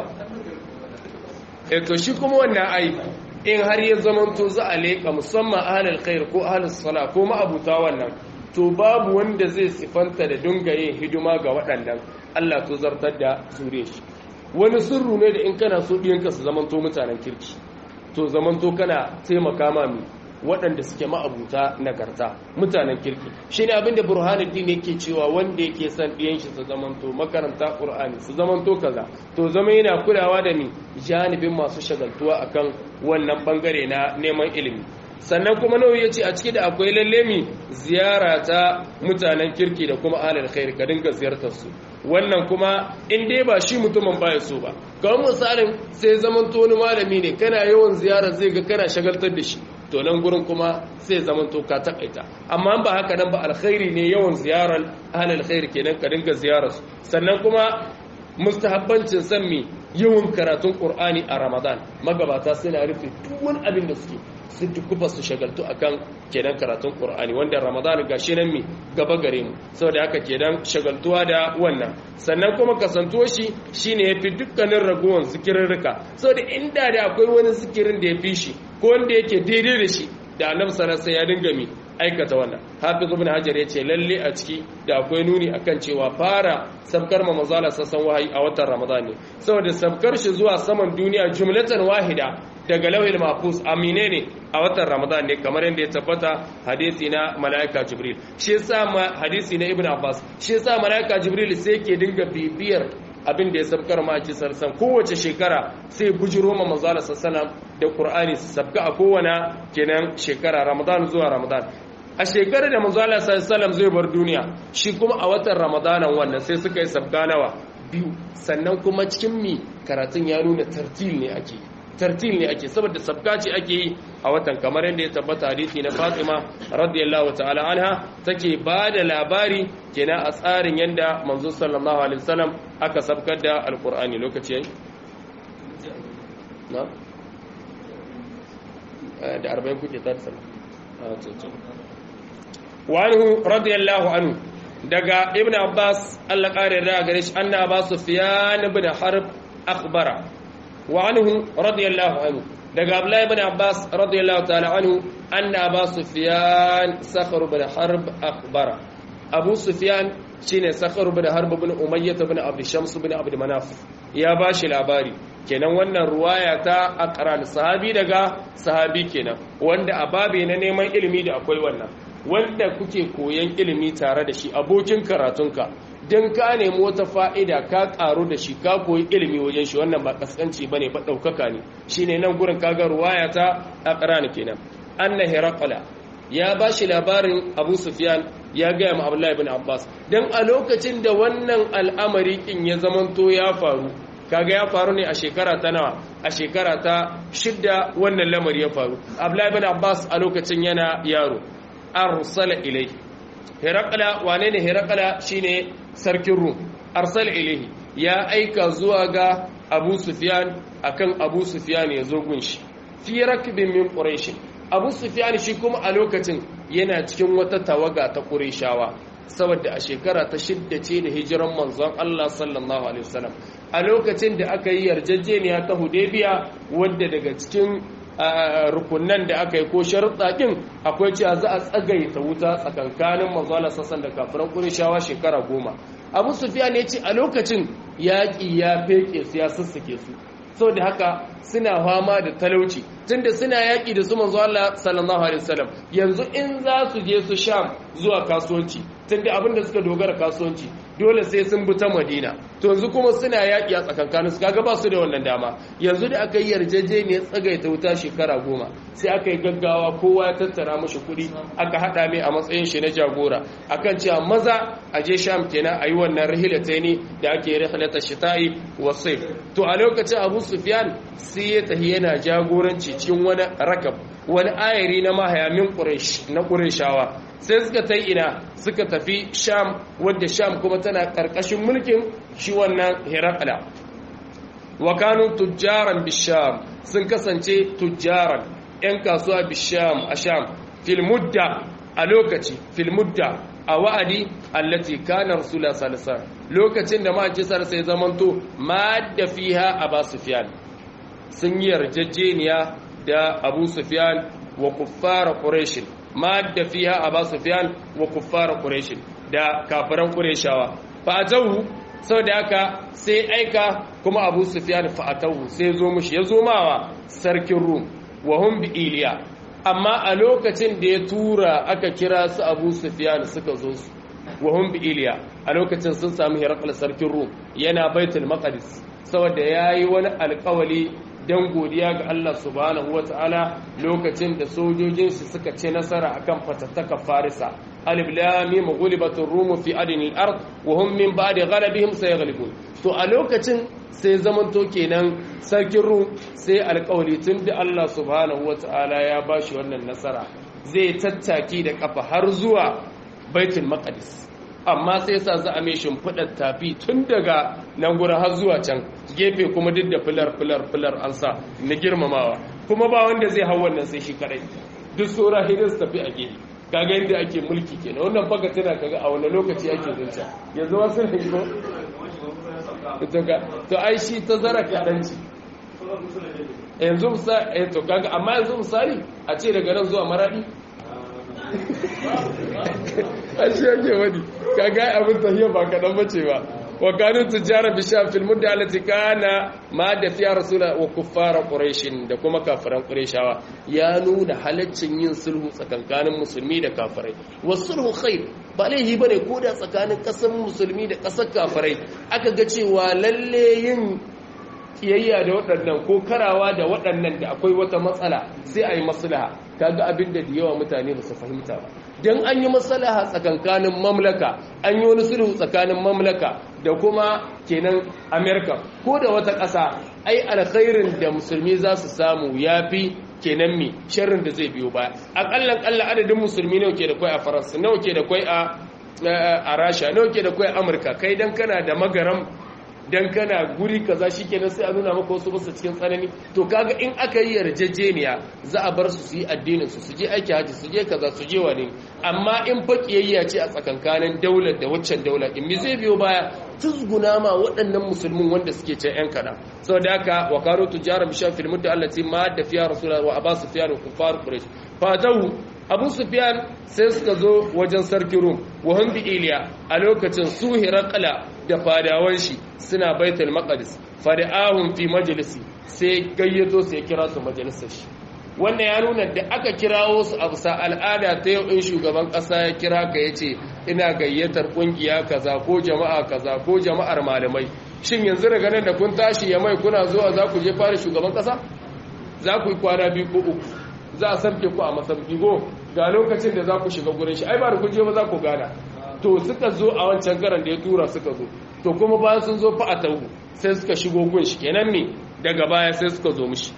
to shi kuma wannan ai in har ya zamanto za a leƙa musamman ahlul khair ko ahlus sala ko ma'abuta wannan, to babu wanda zai sifanta da dinga yin hidima ga waɗannan Allah to zartar da zure shi. Wani sirru ne da in kana so ɗiyanka su zamanto mutanen kirki to zamanto kana taimaka mami waɗanda suke ma'abuta nagarta mutanen kirki. Shi ne abinda burhanuddin yake cewa wanda yake son ɗiyanshi su zamanto makaranta ƙur'ani su zamanto kaza to zama yana kulawa da ni janibin masu shagaltuwa akan wannan bangare na neman ilimi. Sannan kuma nawa ya ce a ciki da akwai lalle mi ziyara ta mutanen kirki da kuma ahlul khair ka dinga ziyartar su. Wannan kuma in dai ba shi mutumin baya so ba, kawai misalin sai zaman to wani malami ne kana yawan ziyara zai ga kana shagaltar da shi, to nan gurin kuma sai zaman to ka takaita. Amma ba haka nan ba alkhairi ne yawan ziyarar ahlul khair kenan ka dinga ziyarar su. Sannan kuma mustahabbancin san mi yawan karatun Qur'ani a Ramadan. Magabata suna rufe duk wani abin da suke su dukufa su shagaltu akan kenan karatun Qur'ani wanda Ramadan gashi nan mi gaba gare mu. Saboda haka kenan shagaltuwa da wannan. Sannan kuma kasantuwa shi shine yafi dukkanin raguwan zikirrika. Saboda inda da akwai wani zikirin da yafi shi ko wanda yake daidai da shi da Annabi sallallahu alaihi wasallam ya dinga mi aikata wannan. Hafiz ibn Hajar yace lalle a ciki da akwai nuni akan cewa fara sabkar manzala sassan wahayi a watan Ramadan ne, saboda sabkar shi zuwa saman duniya jumlatan wahida daga lauhil mahfuz amine ne a watan Ramadan ne, kamar yadda ya tabbata hadisi na malaika Jibril. Shi yasa hadisi na Ibn Abbas, shi yasa malaika Jibril sai yake dinga bibiyar abin da ya sabkar ma ake sarsan kowace shekara sai bujiro ma manzala sassalam da Qur'ani su sabka a kowane kenan shekara Ramadan zuwa Ramadan. A shekarar da manzo Allah sallallahu alaihi wasallam zai bar duniya shi kuma a watan Ramadanan wannan sai suka yi sabga nawa biyu. Sannan kuma cikin mi karatun ya nuna tartil ne ake saboda sabga ce ake yi a watan, kamar yadda ya tabbata hadisi na Fatima radiyallahu ta'ala anha take ba da labari kenan a tsarin yadda manzo sallallahu alaihi wasallam aka sabkar da alqur'ani. Lokaci yayi na da 40 kuke tsara wa anhu radiyallahu anhu daga ibn abbas Allah kare da gare shi anna abu sufyan ibn harb akhbara wa anhu radiyallahu anhu daga abdullah ibn abbas radiyallahu ta'ala anhu anna abu sufyan sakhr ibn harb akhbara abu sufyan shine sakhr ibn harb ibn umayyah ibn abd shams ibn abd manaf ya bashi labari kenan wannan ruwaya ta aqran sahabi daga sahabi kenan wanda a babe na neman ilimi da akwai wannan wanda kuke koyan ilimi tare da shi abokin karatunka don ka nemi wata fa'ida ka karu da shi ka koyi ilimi wajen shi wannan ba kaskanci bane ba daukaka ne shine nan gurin kaga ruwaya ta aqran kenan anna hiraqala ya bashi labarin abu sufyan ya ga ma abdullahi ibn abbas dan a lokacin da wannan al'amari kin ya zamanto ya faru kaga ya faru ne a shekara ta nawa a shekara ta 6 wannan lamari ya faru abdullahi ibn abbas a lokacin yana yaro arsala ilayhi hiraqala wane ne hiraqala shine sarkin rum arsala ilayhi ya aika zuwa ga abu sufyan akan abu sufyan ya zo gunshi fi rakbin min quraish abu sufyan shi kuma a lokacin yana cikin wata tawaga ta qurayshawa saboda a shekara ta 6 ce da hijiran manzon Allah sallallahu alaihi wasallam a lokacin da aka yi yarjejeniya ta Hudaybiya wanda daga cikin rukunan da aka yi ko sharuɗa ɗin akwai cewa za a tsagaita wuta tsakankanin manzala sassan da kafiran ƙurishawa shekara 10 abu sufiya ne ce a lokacin yaƙi ya feke su ya sussuke su sau da haka suna fama da talauci tunda suna yaƙi da su manzo Allah sallallahu alaihi wasallam yanzu in za su je su sham zuwa kasuwanci tunda abin da suka dogara kasuwanci dole sai sun bi ta Madina to yanzu kuma suna yaƙi a tsakankanin su kaga ba su da wannan dama yanzu da aka yi yarjejeniyar tsagaita wuta shekara 10 sai aka yi gaggawa kowa ya tattara mashi kuɗi aka haɗa mai a matsayin shi na jagora akan cewa maza a je sham kenan a yi wannan rahilataini da ake rihlata shita'i wa sayf to a lokacin Abu Sufyan sai ya tafi yana jagoranci cikin wani rakab wani ayari na mahayamin Quraysh na Qurayshawa sai suka tai ina suka tafi sham wadda sham kuma tana karkashin mulkin shi wannan Hiraqla wa kanu tujjaran bisham sun kasance tujjaran yan kasuwa bisham a sham fil mudda a lokaci fil mudda a wa'adi allati kana rasulullah sallallahu alaihi wasallam lokacin da ma'aji sai zamanto madda fiha Abu Sufyan sun yi yarjejeniya da Abu Sufyan wa kuffar Quraysh madda fiha Abu Sufyan wa kuffar Quraysh da kafiran Qurayshawa fa atahu saboda haka sai aika kuma Abu Sufyan fa atahu sai zo mushi ya zo mawa sarkin Rum wa hum bi Iliya amma a lokacin da ya tura aka kira su Abu Sufyan suka zo su wa hum bi Iliya a lokacin sun samu Hiraqla sarkin Rum yana Baitul Maqdis saboda yayi wani alƙawali dan godiya ga Allah subhanahu wataala lokacin da sojojin shi suka ce nasara akan fatattaka Farisa alif lam mim ghulibatur rum fi adnil ard wa hum min ba'di ghalabihim sayaghlibun to a lokacin sai zamanto kenan sarkin Rum sai alƙawari tun da Allah subhanahu wataala ya bashi wannan nasara zai tattaki da kafa har zuwa Baitul Maqdis amma sai sa za a mai shimfiɗar tafi tun daga nan gurin har zuwa can gefe kuma duk da filar an sa na girmamawa kuma ba wanda zai hau wannan sai shi kadai duk tsora hidin su tafi a gefe kaga yadda ake mulki kenan wannan baka tana kaga a wani lokaci ake zunca yanzu wasu ne ko to ai shi ta zara kaɗanci yanzu misali to kaga amma yanzu misali a ce daga nan zuwa Maradi ashe yake wani kaga abin tahiyya ba kadan bace ba wa kanu tujara bi shafil mudda allati kana ma da fiya rasula wa kuffara quraish da kuma kafiran qurayshawa ya nuna halaccin yin sulhu tsakankanin musulmi da kafirai wasulhu khair ba laihi bane ko da tsakanin kasar musulmi da kasar kafirai aka ga cewa lalle yin kiyayya da waɗannan ko karawa da waɗannan da akwai wata matsala sai a yi maslaha kaga abin da yawa mutane ba su fahimta ba dan an yi maslaha tsakankanin mamlaka an yi wani sulhu tsakanin mamlaka da kuma kenan America ko da wata ƙasa ai alkhairin da musulmi za su samu yafi kenan mi sharrin da zai biyo baya akallan adadin musulmi nawa ke da kai a Faransa nawa ke da kai a Rasha nawa ke da kai a Amurka kai dan kana da magaram dan kana guri kaza shikenan sai a nuna maka wasu basu cikin tsanani to kaga in aka yi yarjejeniya za a bar su yi addinin su je aiki haji su je kaza su je wani amma in fa kiyayya ce a tsakankanin daular da waccan daular in me zai biyo baya tuzguna ma waɗannan musulmin wanda suke ce yan kada saboda haka wa karu tujara bishan fil mudda allati ma da fiya rasulullah wa abbas sufyan wa kufar quraish fatahu abu sufyan sai suka zo wajen sarki rum wa hum bi iliya a lokacin su hiraqala da fadawan shi suna baitul maqdis fada'ahum fi majlisi sai gayyato sai kira su majalisar shi wannan ya nuna da aka kirawo su a bisa al'ada ta yau in shugaban kasa ya kira ka yace ina gayyatar kungiya kaza ko jama'a kaza ko jama'ar malamai shin yanzu daga nan da kun tashi ya mai kuna zuwa za ku je fara shugaban kasa za ku yi kwana 2 ko 3 za a sarke ku a masarki go ga lokacin da za ku shiga gurin shi ai ba da kuje ba za ku gana to suka zo a wancan garan da ya tura suka zo to kuma bayan sun zo fa a tawu sai suka shigo gun shi kenan ne daga baya sai suka zo mishi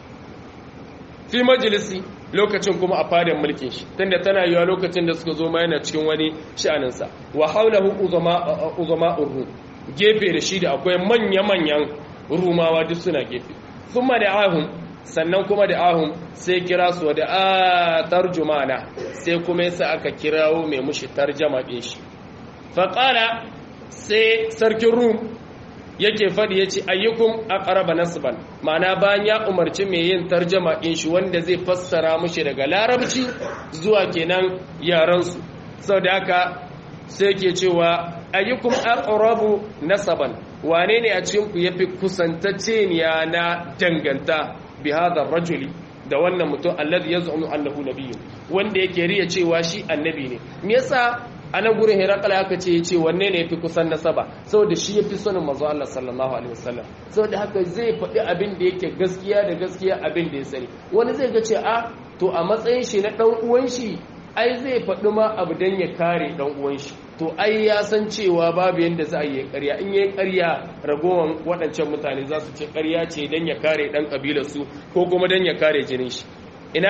fi majalisi lokacin kuma a fadin mulkin shi tunda tana yiwa lokacin da suka zo ma yana cikin wani sha'anin sa wa haulahu uzama urru gefe da shi da akwai manya-manyan rumawa duk suna gefe thumma da'ahum sannan kuma da ahun sai kira su da tarjumana sai kuma yasa aka kirawo mai mushi tarjama din shi faqala sai sarkin rum yake fadi yace ayyukum aqraba nasban ma'ana bayan ya umarci mai yin tarjama din shi wanda zai fassara mushi daga larabci zuwa kenan yaran su saboda haka sai ke cewa ayyukum aqrabu nasaban wane ne a cikin ku yafi kusantacce ne na danganta bi hadha rajuli da wannan mutum alladhi yaz'umu annahu nabiyyun wanda yake riya cewa shi annabi ne me yasa anan gurin Herakla aka ce yace wanne ne yafi kusan nasaba saboda shi yafi sanin manzo Allah sallallahu alaihi wasallam saboda haka zai faɗi abin da yake gaskiya da gaskiya abin da ya sani wani zai ga ce a to a matsayin shi na dan uwan shi ai zai faɗi ma abu dan ya kare dan uwan shi to ai ya san cewa babu yanda za a yi ƙarya in yayi ƙarya ragowan waɗancan mutane za su ce ƙarya ce dan ya kare dan kabilar su ko kuma dan ya kare jinin shi